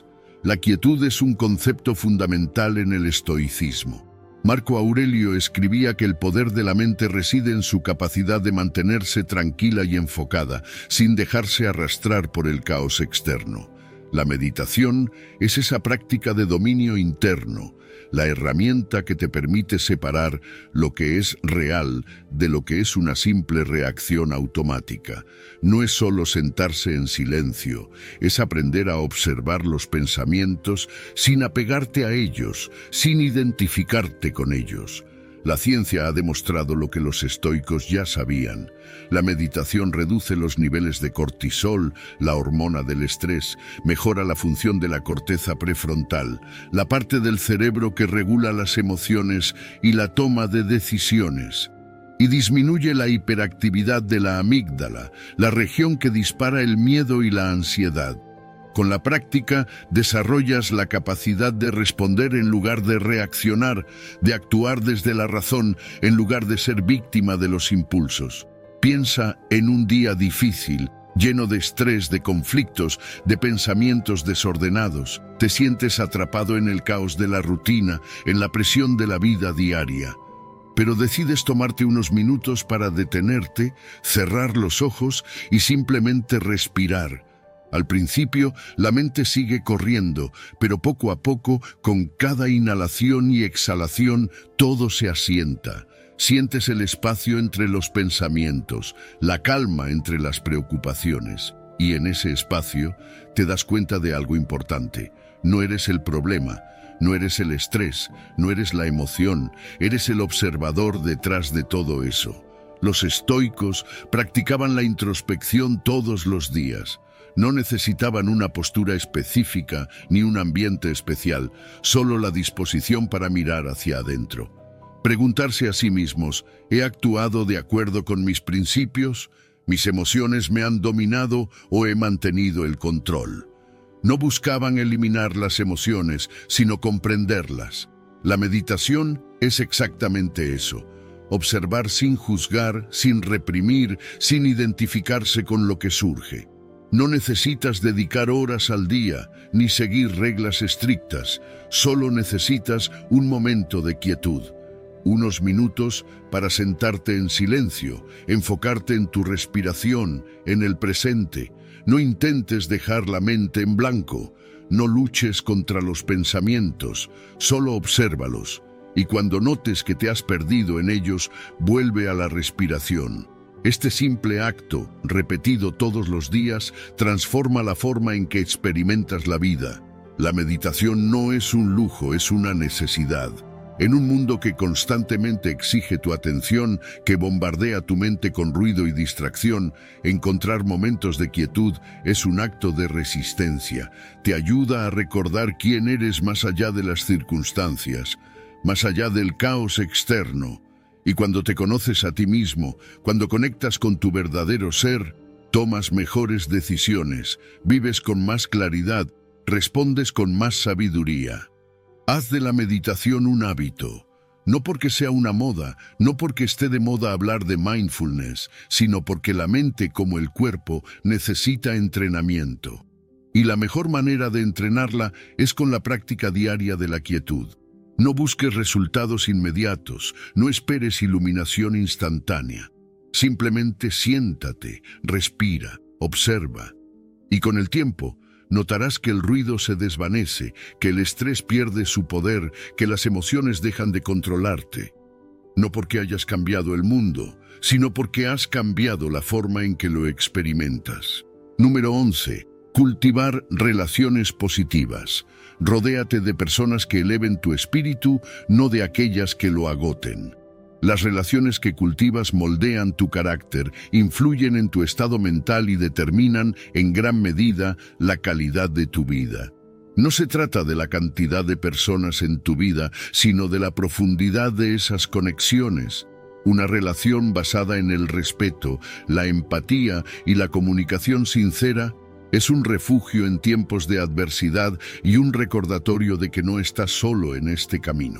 La quietud es un concepto fundamental en el estoicismo. Marco Aurelio escribía que el poder de la mente reside en su capacidad de mantenerse tranquila y enfocada, sin dejarse arrastrar por el caos externo. La meditación es esa práctica de dominio interno, la herramienta que te permite separar lo que es real de lo que es una simple reacción automática. No es solo sentarse en silencio, es aprender a observar los pensamientos sin apegarte a ellos, sin identificarte con ellos. La ciencia ha demostrado lo que los estoicos ya sabían. La meditación reduce los niveles de cortisol, la hormona del estrés, mejora la función de la corteza prefrontal, la parte del cerebro que regula las emociones y la toma de decisiones, y disminuye la hiperactividad de la amígdala, la región que dispara el miedo y la ansiedad. Con la práctica, desarrollas la capacidad de responder en lugar de reaccionar, de actuar desde la razón en lugar de ser víctima de los impulsos. Piensa en un día difícil, lleno de estrés, de conflictos, de pensamientos desordenados. Te sientes atrapado en el caos de la rutina, en la presión de la vida diaria. Pero decides tomarte unos minutos para detenerte, cerrar los ojos y simplemente respirar. Al principio, la mente sigue corriendo, pero poco a poco, con cada inhalación y exhalación, todo se asienta. Sientes el espacio entre los pensamientos, la calma entre las preocupaciones. Y en ese espacio, te das cuenta de algo importante. No eres el problema, no eres el estrés, no eres la emoción, eres el observador detrás de todo eso. Los estoicos practicaban la introspección todos los días. No necesitaban una postura específica ni un ambiente especial, solo la disposición para mirar hacia adentro. Preguntarse a sí mismos, ¿he actuado de acuerdo con mis principios? ¿Mis emociones me han dominado o he mantenido el control? No buscaban eliminar las emociones, sino comprenderlas. La meditación es exactamente eso. Observar sin juzgar, sin reprimir, sin identificarse con lo que surge. No necesitas dedicar horas al día, ni seguir reglas estrictas. Solo necesitas un momento de quietud. Unos minutos para sentarte en silencio, enfocarte en tu respiración, en el presente. No intentes dejar la mente en blanco. No luches contra los pensamientos, solo obsérvalos. Y cuando notes que te has perdido en ellos, vuelve a la respiración. Este simple acto, repetido todos los días, transforma la forma en que experimentas la vida. La meditación no es un lujo, es una necesidad. En un mundo que constantemente exige tu atención, que bombardea tu mente con ruido y distracción, encontrar momentos de quietud es un acto de resistencia. Te ayuda a recordar quién eres más allá de las circunstancias, más allá del caos externo. Y cuando te conoces a ti mismo, cuando conectas con tu verdadero ser, tomas mejores decisiones, vives con más claridad, respondes con más sabiduría. Haz de la meditación un hábito, no porque sea una moda, no porque esté de moda hablar de mindfulness, sino porque la mente, como el cuerpo, necesita entrenamiento. Y la mejor manera de entrenarla es con la práctica diaria de la quietud. No busques resultados inmediatos, no esperes iluminación instantánea. Simplemente siéntate, respira, observa. Y con el tiempo, notarás que el ruido se desvanece, que el estrés pierde su poder, que las emociones dejan de controlarte. No porque hayas cambiado el mundo, sino porque has cambiado la forma en que lo experimentas. Número 11. Cultivar relaciones positivas. Rodéate de personas que eleven tu espíritu, no de aquellas que lo agoten. Las relaciones que cultivas moldean tu carácter, influyen en tu estado mental y determinan, en gran medida, la calidad de tu vida. No se trata de la cantidad de personas en tu vida, sino de la profundidad de esas conexiones. Una relación basada en el respeto, la empatía y la comunicación sincera es un refugio en tiempos de adversidad y un recordatorio de que no estás solo en este camino.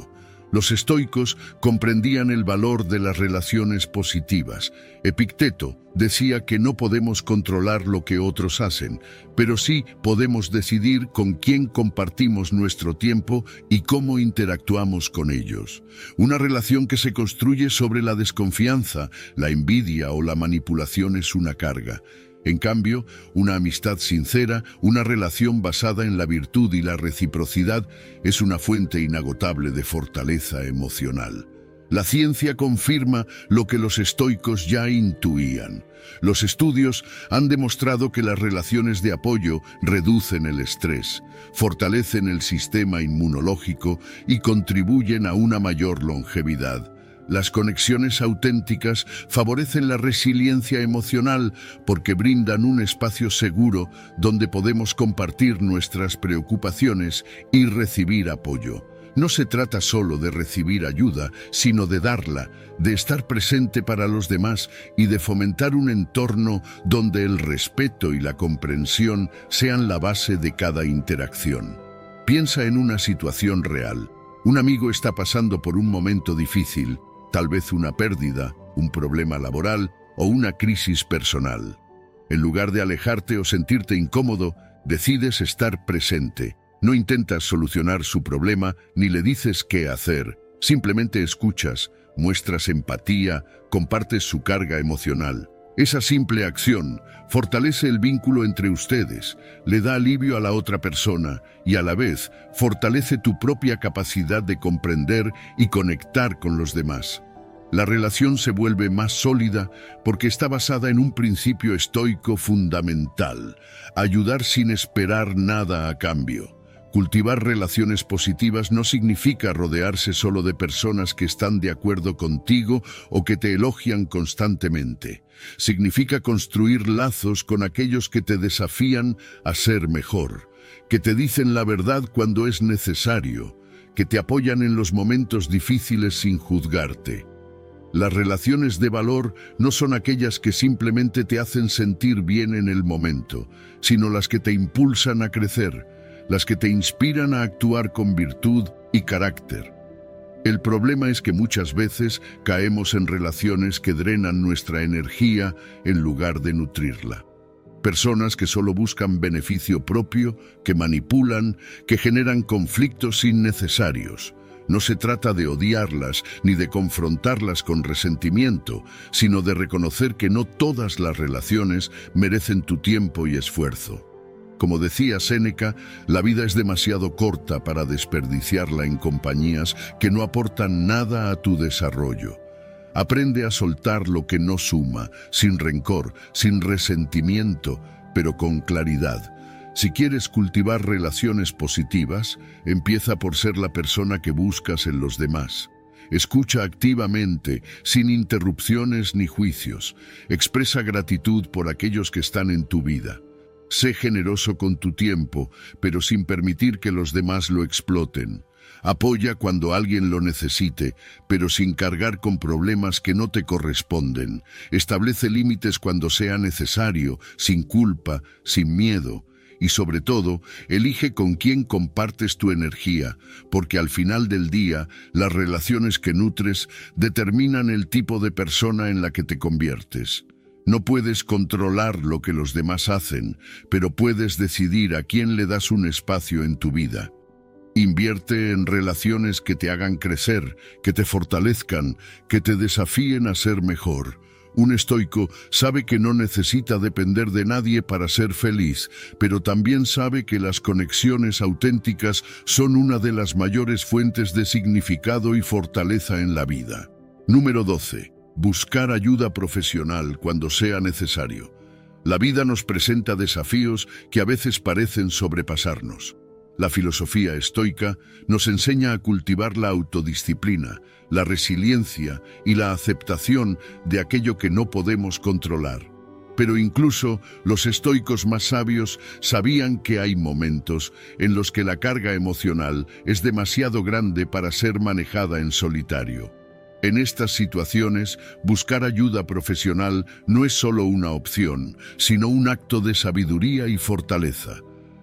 Los estoicos comprendían el valor de las relaciones positivas. Epicteto decía que no podemos controlar lo que otros hacen, pero sí podemos decidir con quién compartimos nuestro tiempo y cómo interactuamos con ellos. Una relación que se construye sobre la desconfianza, la envidia o la manipulación es una carga. En cambio, una amistad sincera, una relación basada en la virtud y la reciprocidad, es una fuente inagotable de fortaleza emocional. La ciencia confirma lo que los estoicos ya intuían. Los estudios han demostrado que las relaciones de apoyo reducen el estrés, fortalecen el sistema inmunológico y contribuyen a una mayor longevidad. Las conexiones auténticas favorecen la resiliencia emocional porque brindan un espacio seguro donde podemos compartir nuestras preocupaciones y recibir apoyo. No se trata solo de recibir ayuda, sino de darla, de estar presente para los demás y de fomentar un entorno donde el respeto y la comprensión sean la base de cada interacción. Piensa en una situación real. Un amigo está pasando por un momento difícil, tal vez una pérdida, un problema laboral o una crisis personal. En lugar de alejarte o sentirte incómodo, decides estar presente. No intentas solucionar su problema ni le dices qué hacer. Simplemente escuchas, muestras empatía, compartes su carga emocional. Esa simple acción fortalece el vínculo entre ustedes, le da alivio a la otra persona y a la vez fortalece tu propia capacidad de comprender y conectar con los demás. La relación se vuelve más sólida porque está basada en un principio estoico fundamental: ayudar sin esperar nada a cambio. Cultivar relaciones positivas no significa rodearse solo de personas que están de acuerdo contigo o que te elogian constantemente. Significa construir lazos con aquellos que te desafían a ser mejor, que te dicen la verdad cuando es necesario, que te apoyan en los momentos difíciles sin juzgarte. Las relaciones de valor no son aquellas que simplemente te hacen sentir bien en el momento, sino las que te impulsan a crecer, las que te inspiran a actuar con virtud y carácter. El problema es que muchas veces caemos en relaciones que drenan nuestra energía en lugar de nutrirla. Personas que solo buscan beneficio propio, que manipulan, que generan conflictos innecesarios. No se trata de odiarlas ni de confrontarlas con resentimiento, sino de reconocer que no todas las relaciones merecen tu tiempo y esfuerzo. Como decía Séneca, la vida es demasiado corta para desperdiciarla en compañías que no aportan nada a tu desarrollo. Aprende a soltar lo que no suma, sin rencor, sin resentimiento, pero con claridad. Si quieres cultivar relaciones positivas, empieza por ser la persona que buscas en los demás. Escucha activamente, sin interrupciones ni juicios. Expresa gratitud por aquellos que están en tu vida. Sé generoso con tu tiempo, pero sin permitir que los demás lo exploten. Apoya cuando alguien lo necesite, pero sin cargar con problemas que no te corresponden. Establece límites cuando sea necesario, sin culpa, sin miedo. Y sobre todo, elige con quién compartes tu energía, porque al final del día, las relaciones que nutres determinan el tipo de persona en la que te conviertes. No puedes controlar lo que los demás hacen, pero puedes decidir a quién le das un espacio en tu vida. Invierte en relaciones que te hagan crecer, que te fortalezcan, que te desafíen a ser mejor. Un estoico sabe que no necesita depender de nadie para ser feliz, pero también sabe que las conexiones auténticas son una de las mayores fuentes de significado y fortaleza en la vida. Número 12. Buscar ayuda profesional cuando sea necesario. La vida nos presenta desafíos que a veces parecen sobrepasarnos. La filosofía estoica nos enseña a cultivar la autodisciplina, la resiliencia y la aceptación de aquello que no podemos controlar. Pero incluso los estoicos más sabios sabían que hay momentos en los que la carga emocional es demasiado grande para ser manejada en solitario. En estas situaciones, buscar ayuda profesional no es solo una opción, sino un acto de sabiduría y fortaleza.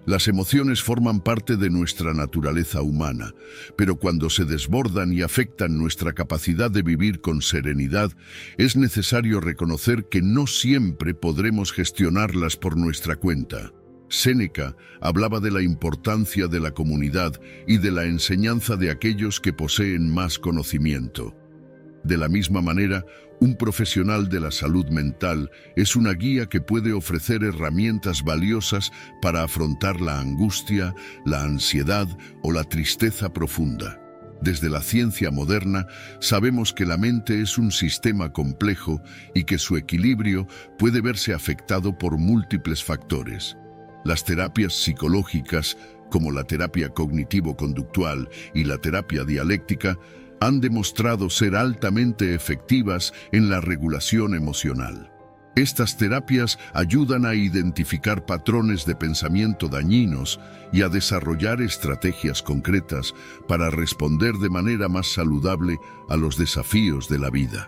Las emociones forman parte de nuestra naturaleza humana, pero cuando se desbordan y afectan nuestra capacidad de vivir con serenidad, es necesario reconocer que no siempre podremos gestionarlas por nuestra cuenta. Séneca hablaba de la importancia de la comunidad y de la enseñanza de aquellos que poseen más conocimiento. De la misma manera, un profesional de la salud mental es una guía que puede ofrecer herramientas valiosas para afrontar la angustia, la ansiedad o la tristeza profunda. Desde la ciencia moderna, sabemos que la mente es un sistema complejo y que su equilibrio puede verse afectado por múltiples factores. Las terapias psicológicas, como la terapia cognitivo-conductual y la terapia dialéctica, han demostrado ser altamente efectivas en la regulación emocional. Estas terapias ayudan a identificar patrones de pensamiento dañinos y a desarrollar estrategias concretas para responder de manera más saludable a los desafíos de la vida.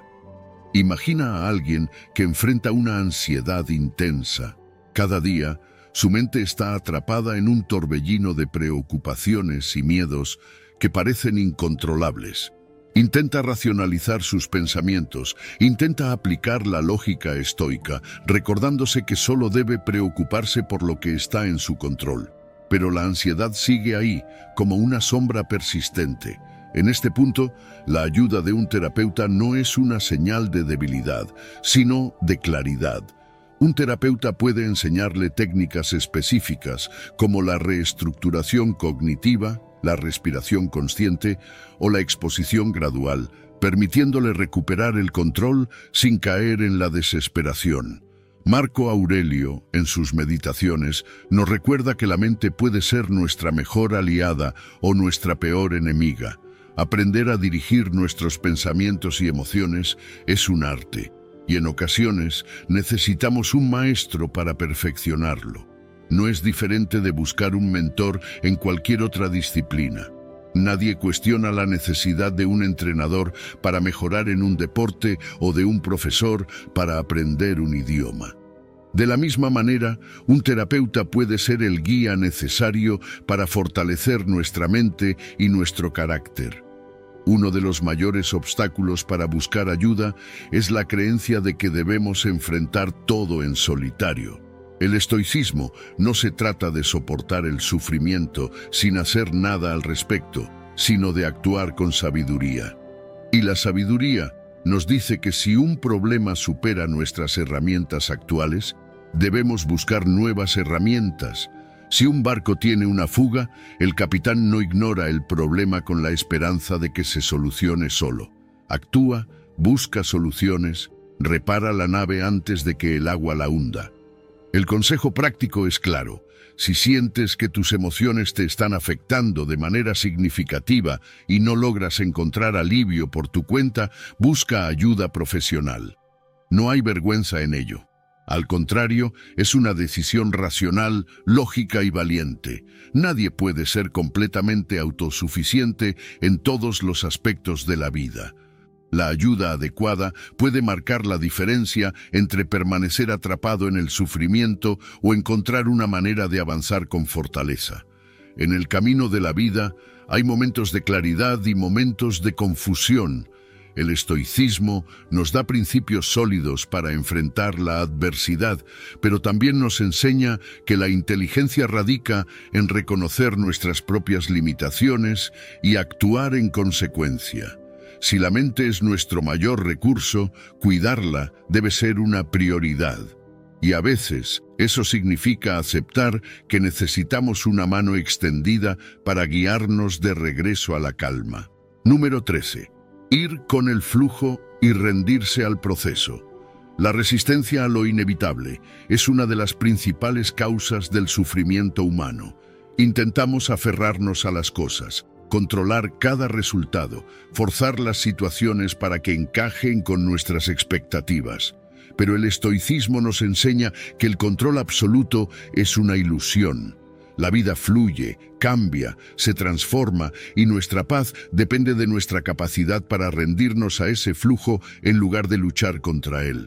Imagina a alguien que enfrenta una ansiedad intensa. Cada día, su mente está atrapada en un torbellino de preocupaciones y miedos que parecen incontrolables. Intenta racionalizar sus pensamientos, intenta aplicar la lógica estoica, recordándose que solo debe preocuparse por lo que está en su control. Pero la ansiedad sigue ahí, como una sombra persistente. En este punto, la ayuda de un terapeuta no es una señal de debilidad, sino de claridad. Un terapeuta puede enseñarle técnicas específicas como la reestructuración cognitiva, la respiración consciente o la exposición gradual, permitiéndole recuperar el control sin caer en la desesperación. Marco Aurelio, en sus meditaciones, nos recuerda que la mente puede ser nuestra mejor aliada o nuestra peor enemiga. Aprender a dirigir nuestros pensamientos y emociones es un arte, y en ocasiones necesitamos un maestro para perfeccionarlo. No es diferente de buscar un mentor en cualquier otra disciplina. Nadie cuestiona la necesidad de un entrenador para mejorar en un deporte o de un profesor para aprender un idioma. De la misma manera, un terapeuta puede ser el guía necesario para fortalecer nuestra mente y nuestro carácter. Uno de los mayores obstáculos para buscar ayuda es la creencia de que debemos enfrentar todo en solitario. El estoicismo no se trata de soportar el sufrimiento sin hacer nada al respecto, sino de actuar con sabiduría. Y la sabiduría nos dice que si un problema supera nuestras herramientas actuales, debemos buscar nuevas herramientas. Si un barco tiene una fuga, el capitán no ignora el problema con la esperanza de que se solucione solo. Actúa, busca soluciones, repara la nave antes de que el agua la hunda. El consejo práctico es claro. Si sientes que tus emociones te están afectando de manera significativa y no logras encontrar alivio por tu cuenta, busca ayuda profesional. No hay vergüenza en ello. Al contrario, es una decisión racional, lógica y valiente. Nadie puede ser completamente autosuficiente en todos los aspectos de la vida. La ayuda adecuada puede marcar la diferencia entre permanecer atrapado en el sufrimiento o encontrar una manera de avanzar con fortaleza. En el camino de la vida hay momentos de claridad y momentos de confusión. El estoicismo nos da principios sólidos para enfrentar la adversidad, pero también nos enseña que la inteligencia radica en reconocer nuestras propias limitaciones y actuar en consecuencia. Si la mente es nuestro mayor recurso, cuidarla debe ser una prioridad. Y a veces, eso significa aceptar que necesitamos una mano extendida para guiarnos de regreso a la calma. Número 13. Ir con el flujo y rendirse al proceso. La resistencia a lo inevitable es una de las principales causas del sufrimiento humano. Intentamos aferrarnos a las cosas, controlar cada resultado, forzar las situaciones para que encajen con nuestras expectativas. Pero el estoicismo nos enseña que el control absoluto es una ilusión. La vida fluye, cambia, se transforma y nuestra paz depende de nuestra capacidad para rendirnos a ese flujo en lugar de luchar contra él.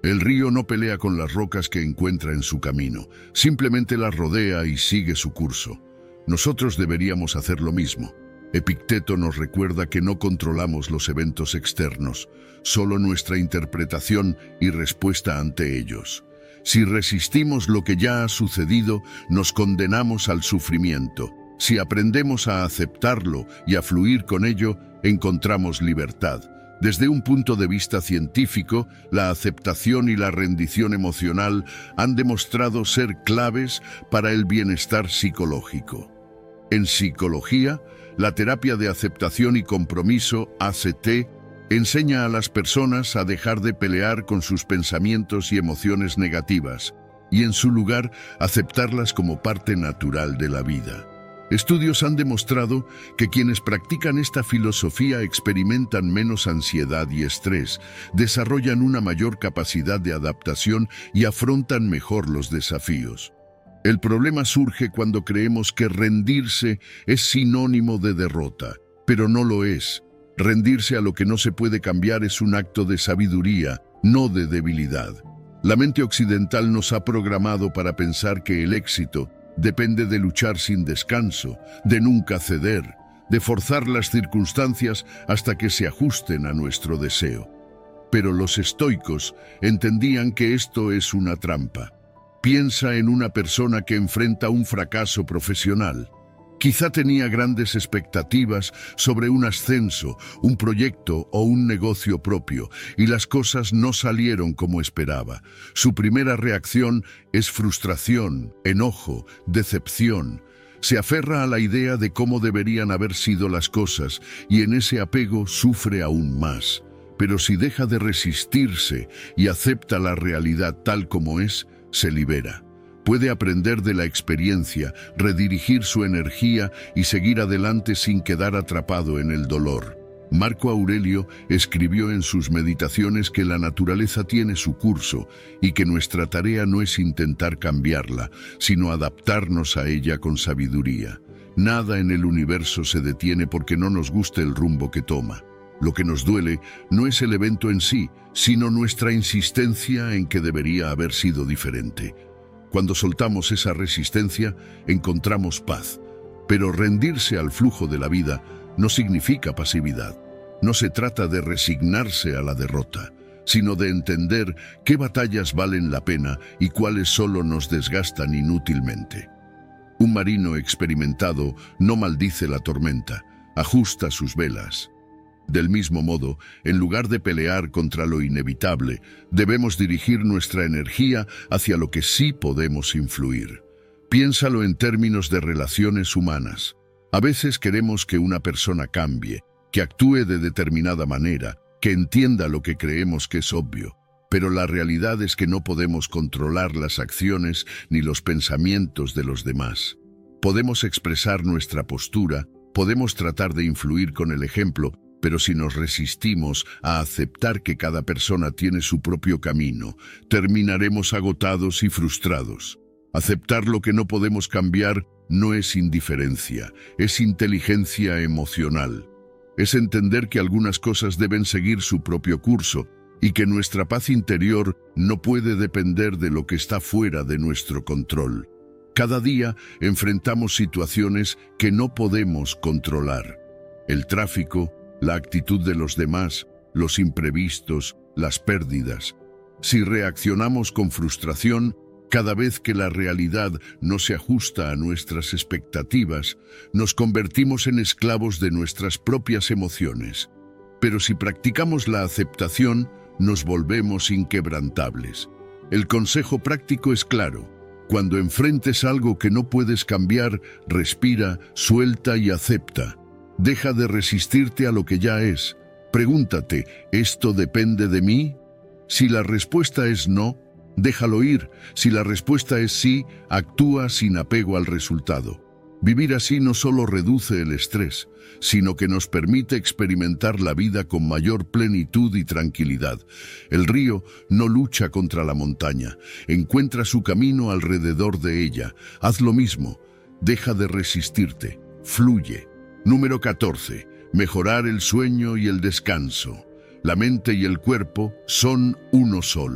El río no pelea con las rocas que encuentra en su camino, simplemente las rodea y sigue su curso. Nosotros deberíamos hacer lo mismo. Epicteto nos recuerda que no controlamos los eventos externos, solo nuestra interpretación y respuesta ante ellos. Si resistimos lo que ya ha sucedido, nos condenamos al sufrimiento. Si aprendemos a aceptarlo y a fluir con ello, encontramos libertad. Desde un punto de vista científico, la aceptación y la rendición emocional han demostrado ser claves para el bienestar psicológico. En psicología, la terapia de aceptación y compromiso, ACT, enseña a las personas a dejar de pelear con sus pensamientos y emociones negativas, y en su lugar aceptarlas como parte natural de la vida. Estudios han demostrado que quienes practican esta filosofía experimentan menos ansiedad y estrés, desarrollan una mayor capacidad de adaptación y afrontan mejor los desafíos. El problema surge cuando creemos que rendirse es sinónimo de derrota, pero no lo es. Rendirse a lo que no se puede cambiar es un acto de sabiduría, no de debilidad. La mente occidental nos ha programado para pensar que el éxito depende de luchar sin descanso, de nunca ceder, de forzar las circunstancias hasta que se ajusten a nuestro deseo. Pero los estoicos entendían que esto es una trampa. Piensa en una persona que enfrenta un fracaso profesional. Quizá tenía grandes expectativas sobre un ascenso, un proyecto o un negocio propio, y las cosas no salieron como esperaba. Su primera reacción es frustración, enojo, decepción. Se aferra a la idea de cómo deberían haber sido las cosas, y en ese apego sufre aún más. Pero si deja de resistirse y acepta la realidad tal como es, se libera. Puede aprender de la experiencia, redirigir su energía y seguir adelante sin quedar atrapado en el dolor. Marco Aurelio escribió en sus meditaciones que la naturaleza tiene su curso y que nuestra tarea no es intentar cambiarla, sino adaptarnos a ella con sabiduría. Nada en el universo se detiene porque no nos guste el rumbo que toma. Lo que nos duele no es el evento en sí, sino nuestra insistencia en que debería haber sido diferente. Cuando soltamos esa resistencia, encontramos paz. Pero rendirse al flujo de la vida no significa pasividad. No se trata de resignarse a la derrota, sino de entender qué batallas valen la pena y cuáles solo nos desgastan inútilmente. Un marino experimentado no maldice la tormenta, ajusta sus velas. Del mismo modo, en lugar de pelear contra lo inevitable, debemos dirigir nuestra energía hacia lo que sí podemos influir. Piénsalo en términos de relaciones humanas. A veces queremos que una persona cambie, que actúe de determinada manera, que entienda lo que creemos que es obvio. Pero la realidad es que no podemos controlar las acciones ni los pensamientos de los demás. Podemos expresar nuestra postura, podemos tratar de influir con el ejemplo, pero si nos resistimos a aceptar que cada persona tiene su propio camino, terminaremos agotados y frustrados. Aceptar lo que no podemos cambiar no es indiferencia, es inteligencia emocional. Es entender que algunas cosas deben seguir su propio curso y que nuestra paz interior no puede depender de lo que está fuera de nuestro control. Cada día enfrentamos situaciones que no podemos controlar. El tráfico, la actitud de los demás, los imprevistos, las pérdidas. Si reaccionamos con frustración, cada vez que la realidad no se ajusta a nuestras expectativas, nos convertimos en esclavos de nuestras propias emociones. Pero si practicamos la aceptación, nos volvemos inquebrantables. El consejo práctico es claro. Cuando enfrentes algo que no puedes cambiar, respira, suelta y acepta. Deja de resistirte a lo que ya es. Pregúntate, ¿esto depende de mí? Si la respuesta es no, déjalo ir. Si la respuesta es sí, actúa sin apego al resultado. Vivir así no solo reduce el estrés, sino que nos permite experimentar la vida con mayor plenitud y tranquilidad. El río no lucha contra la montaña, encuentra su camino alrededor de ella. Haz lo mismo, deja de resistirte, fluye. Número 14. Mejorar el sueño y el descanso. La mente y el cuerpo son uno solo.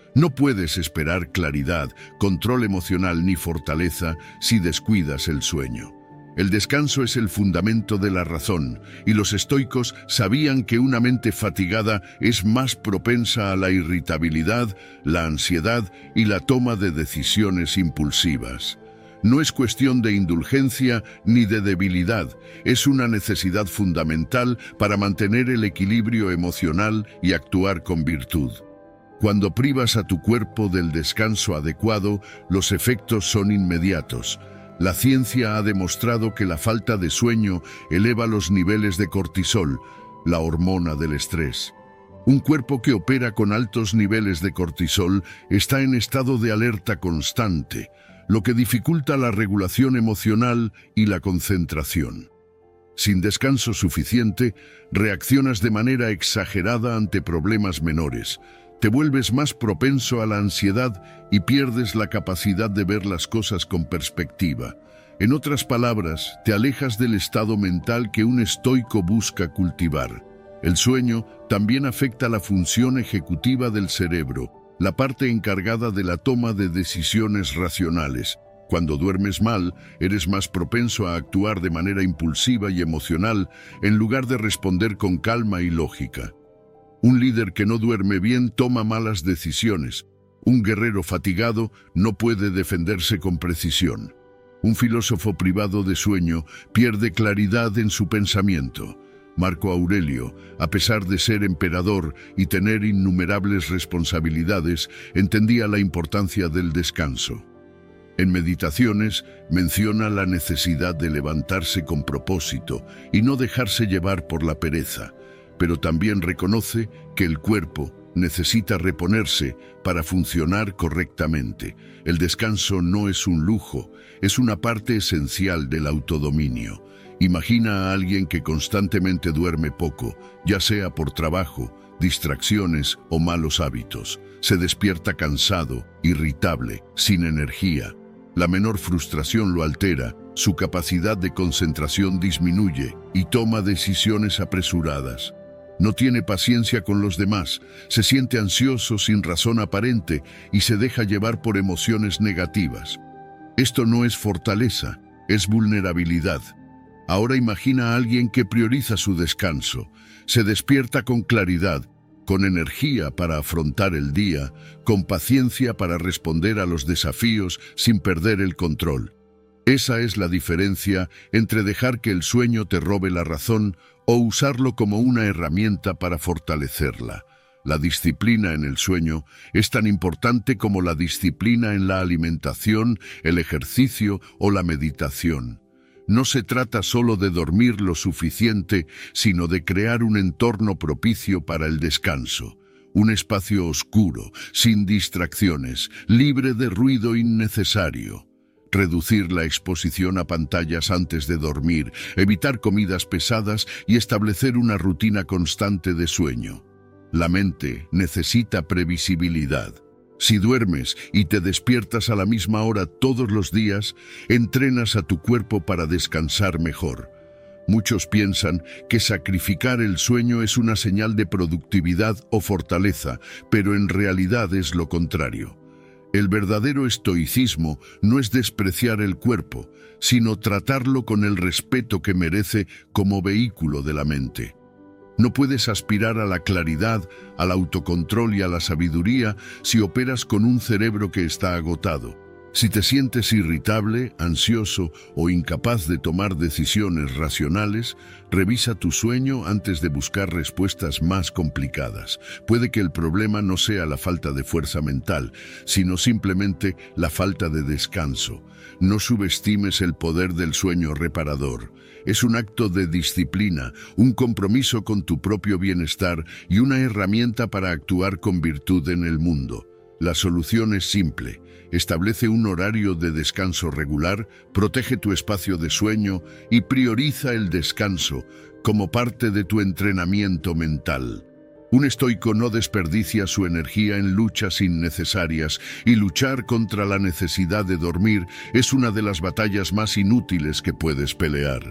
No puedes esperar claridad, control emocional ni fortaleza si descuidas el sueño. El descanso es el fundamento de la razón, y los estoicos sabían que una mente fatigada es más propensa a la irritabilidad, la ansiedad y la toma de decisiones impulsivas. No es cuestión de indulgencia ni de debilidad, es una necesidad fundamental para mantener el equilibrio emocional y actuar con virtud. Cuando privas a tu cuerpo del descanso adecuado, los efectos son inmediatos. La ciencia ha demostrado que la falta de sueño eleva los niveles de cortisol, la hormona del estrés. Un cuerpo que opera con altos niveles de cortisol está en estado de alerta constante, lo que dificulta la regulación emocional y la concentración. Sin descanso suficiente, reaccionas de manera exagerada ante problemas menores. Te vuelves más propenso a la ansiedad y pierdes la capacidad de ver las cosas con perspectiva. En otras palabras, te alejas del estado mental que un estoico busca cultivar. El sueño también afecta la función ejecutiva del cerebro, la parte encargada de la toma de decisiones racionales. Cuando duermes mal, eres más propenso a actuar de manera impulsiva y emocional en lugar de responder con calma y lógica. Un líder que no duerme bien toma malas decisiones. Un guerrero fatigado no puede defenderse con precisión. Un filósofo privado de sueño pierde claridad en su pensamiento. Marco Aurelio, a pesar de ser emperador y tener innumerables responsabilidades, entendía la importancia del descanso. En Meditaciones menciona la necesidad de levantarse con propósito y no dejarse llevar por la pereza, pero también reconoce que el cuerpo necesita reponerse para funcionar correctamente. El descanso no es un lujo, es una parte esencial del autodominio. Imagina a alguien que constantemente duerme poco, ya sea por trabajo, distracciones o malos hábitos. Se despierta cansado, irritable, sin energía. La menor frustración lo altera, su capacidad de concentración disminuye y toma decisiones apresuradas. No tiene paciencia con los demás, se siente ansioso sin razón aparente y se deja llevar por emociones negativas. Esto no es fortaleza, es vulnerabilidad. Ahora imagina a alguien que prioriza su descanso, se despierta con claridad, con energía para afrontar el día, con paciencia para responder a los desafíos sin perder el control. Esa es la diferencia entre dejar que el sueño te robe la razón o usarlo como una herramienta para fortalecerla. La disciplina en el sueño es tan importante como la disciplina en la alimentación, el ejercicio o la meditación. No se trata solo de dormir lo suficiente, sino de crear un entorno propicio para el descanso. Un espacio oscuro, sin distracciones, libre de ruido innecesario. Reducir la exposición a pantallas antes de dormir, evitar comidas pesadas y establecer una rutina constante de sueño. La mente necesita previsibilidad. Si duermes y te despiertas a la misma hora todos los días, entrenas a tu cuerpo para descansar mejor. Muchos piensan que sacrificar el sueño es una señal de productividad o fortaleza, pero en realidad es lo contrario. El verdadero estoicismo no es despreciar el cuerpo, sino tratarlo con el respeto que merece como vehículo de la mente. No puedes aspirar a la claridad, al autocontrol y a la sabiduría si operas con un cerebro que está agotado. Si te sientes irritable, ansioso o incapaz de tomar decisiones racionales, revisa tu sueño antes de buscar respuestas más complicadas. Puede que el problema no sea la falta de fuerza mental, sino simplemente la falta de descanso. No subestimes el poder del sueño reparador. Es un acto de disciplina, un compromiso con tu propio bienestar y una herramienta para actuar con virtud en el mundo. La solución es simple. Establece un horario de descanso regular, protege tu espacio de sueño y prioriza el descanso como parte de tu entrenamiento mental. Un estoico no desperdicia su energía en luchas innecesarias y luchar contra la necesidad de dormir es una de las batallas más inútiles que puedes pelear.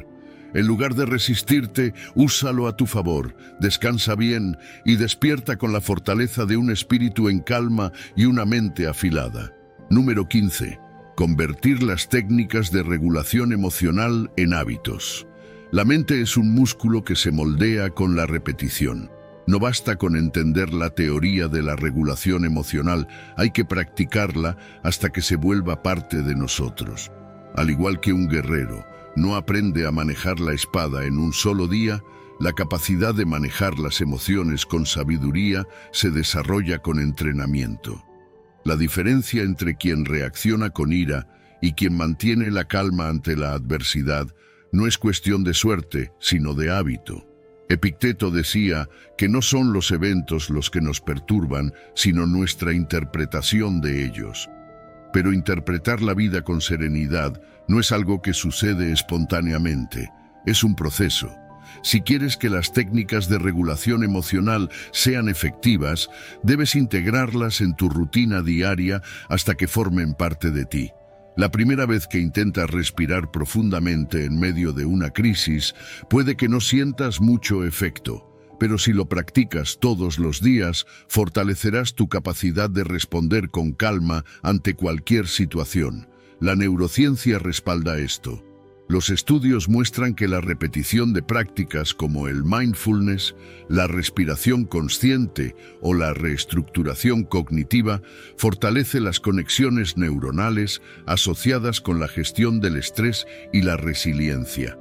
En lugar de resistirte, úsalo a tu favor, descansa bien y despierta con la fortaleza de un espíritu en calma y una mente afilada. Número 15. Convertir las técnicas de regulación emocional en hábitos. La mente es un músculo que se moldea con la repetición. No basta con entender la teoría de la regulación emocional, hay que practicarla hasta que se vuelva parte de nosotros. Al igual que un guerrero no aprende a manejar la espada en un solo día, la capacidad de manejar las emociones con sabiduría se desarrolla con entrenamiento. La diferencia entre quien reacciona con ira y quien mantiene la calma ante la adversidad no es cuestión de suerte, sino de hábito. Epicteto decía que no son los eventos los que nos perturban, sino nuestra interpretación de ellos. Pero interpretar la vida con serenidad no es algo que sucede espontáneamente, es un proceso. Si quieres que las técnicas de regulación emocional sean efectivas, debes integrarlas en tu rutina diaria hasta que formen parte de ti. La primera vez que intentas respirar profundamente en medio de una crisis, puede que no sientas mucho efecto, pero si lo practicas todos los días, fortalecerás tu capacidad de responder con calma ante cualquier situación. La neurociencia respalda esto. Los estudios muestran que la repetición de prácticas como el mindfulness, la respiración consciente o la reestructuración cognitiva fortalece las conexiones neuronales asociadas con la gestión del estrés y la resiliencia.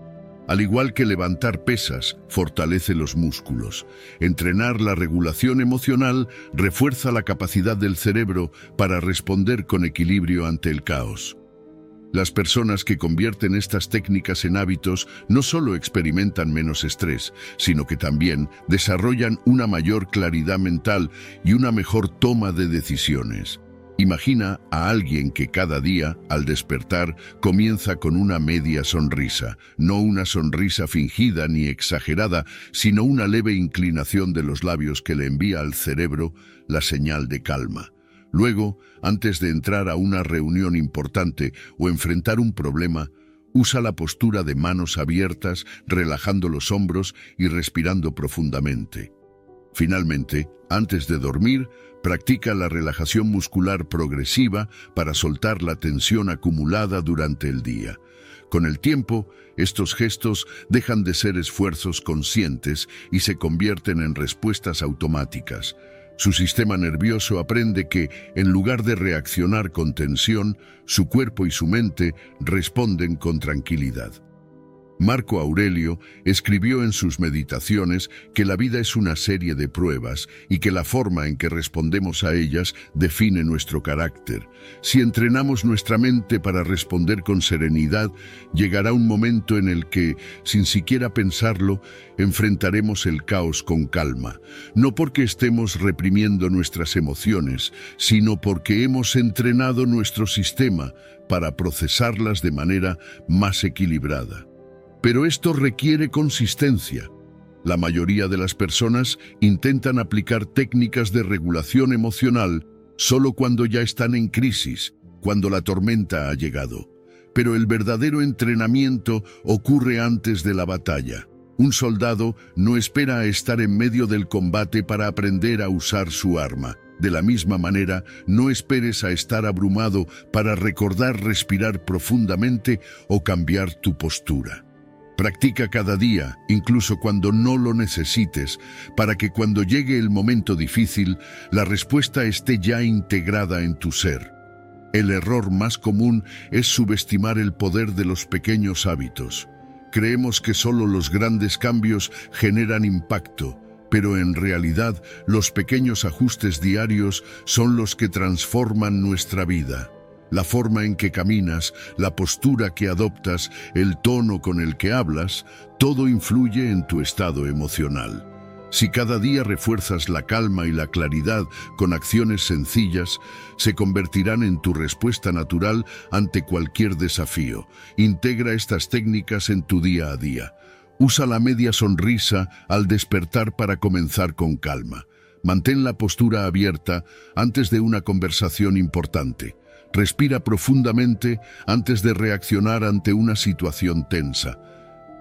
Al igual que levantar pesas, fortalece los músculos. Entrenar la regulación emocional refuerza la capacidad del cerebro para responder con equilibrio ante el caos. Las personas que convierten estas técnicas en hábitos no solo experimentan menos estrés, sino que también desarrollan una mayor claridad mental y una mejor toma de decisiones. Imagina a alguien que cada día, al despertar, comienza con una media sonrisa, no una sonrisa fingida ni exagerada, sino una leve inclinación de los labios que le envía al cerebro la señal de calma. Luego, antes de entrar a una reunión importante o enfrentar un problema, usa la postura de manos abiertas, relajando los hombros y respirando profundamente. Finalmente, antes de dormir, practica la relajación muscular progresiva para soltar la tensión acumulada durante el día. Con el tiempo, estos gestos dejan de ser esfuerzos conscientes y se convierten en respuestas automáticas. Su sistema nervioso aprende que, en lugar de reaccionar con tensión, su cuerpo y su mente responden con tranquilidad. Marco Aurelio escribió en sus meditaciones que la vida es una serie de pruebas y que la forma en que respondemos a ellas define nuestro carácter. Si entrenamos nuestra mente para responder con serenidad, llegará un momento en el que, sin siquiera pensarlo, enfrentaremos el caos con calma. No porque estemos reprimiendo nuestras emociones, sino porque hemos entrenado nuestro sistema para procesarlas de manera más equilibrada. Pero esto requiere consistencia. La mayoría de las personas intentan aplicar técnicas de regulación emocional solo cuando ya están en crisis, cuando la tormenta ha llegado. Pero el verdadero entrenamiento ocurre antes de la batalla. Un soldado no espera a estar en medio del combate para aprender a usar su arma. De la misma manera, no esperes a estar abrumado para recordar respirar profundamente o cambiar tu postura. Practica cada día, incluso cuando no lo necesites, para que cuando llegue el momento difícil, la respuesta esté ya integrada en tu ser. El error más común es subestimar el poder de los pequeños hábitos. Creemos que solo los grandes cambios generan impacto, pero en realidad los pequeños ajustes diarios son los que transforman nuestra vida. La forma en que caminas, la postura que adoptas, el tono con el que hablas, todo influye en tu estado emocional. Si cada día refuerzas la calma y la claridad con acciones sencillas, se convertirán en tu respuesta natural ante cualquier desafío. Integra estas técnicas en tu día a día. Usa la media sonrisa al despertar para comenzar con calma. Mantén la postura abierta antes de una conversación importante. Respira profundamente antes de reaccionar ante una situación tensa.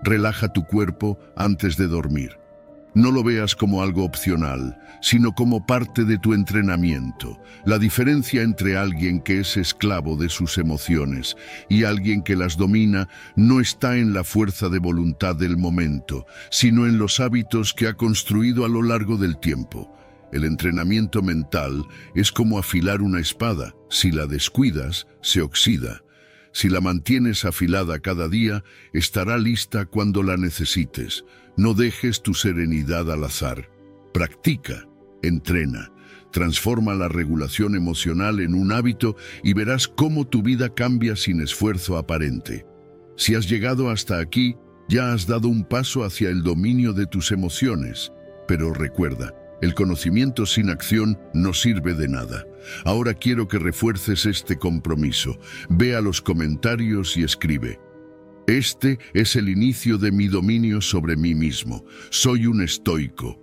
Relaja tu cuerpo antes de dormir. No lo veas como algo opcional, sino como parte de tu entrenamiento. La diferencia entre alguien que es esclavo de sus emociones y alguien que las domina no está en la fuerza de voluntad del momento, sino en los hábitos que ha construido a lo largo del tiempo. El entrenamiento mental es como afilar una espada. Si la descuidas, se oxida. Si la mantienes afilada cada día, estará lista cuando la necesites. No dejes tu serenidad al azar. Practica, entrena, transforma la regulación emocional en un hábito y verás cómo tu vida cambia sin esfuerzo aparente. Si has llegado hasta aquí, ya has dado un paso hacia el dominio de tus emociones. Pero recuerda, el conocimiento sin acción no sirve de nada. Ahora quiero que refuerces este compromiso. Ve a los comentarios y escribe: este es el inicio de mi dominio sobre mí mismo. Soy un estoico.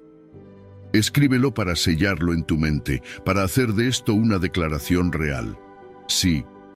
Escríbelo para sellarlo en tu mente, para hacer de esto una declaración real. Sí,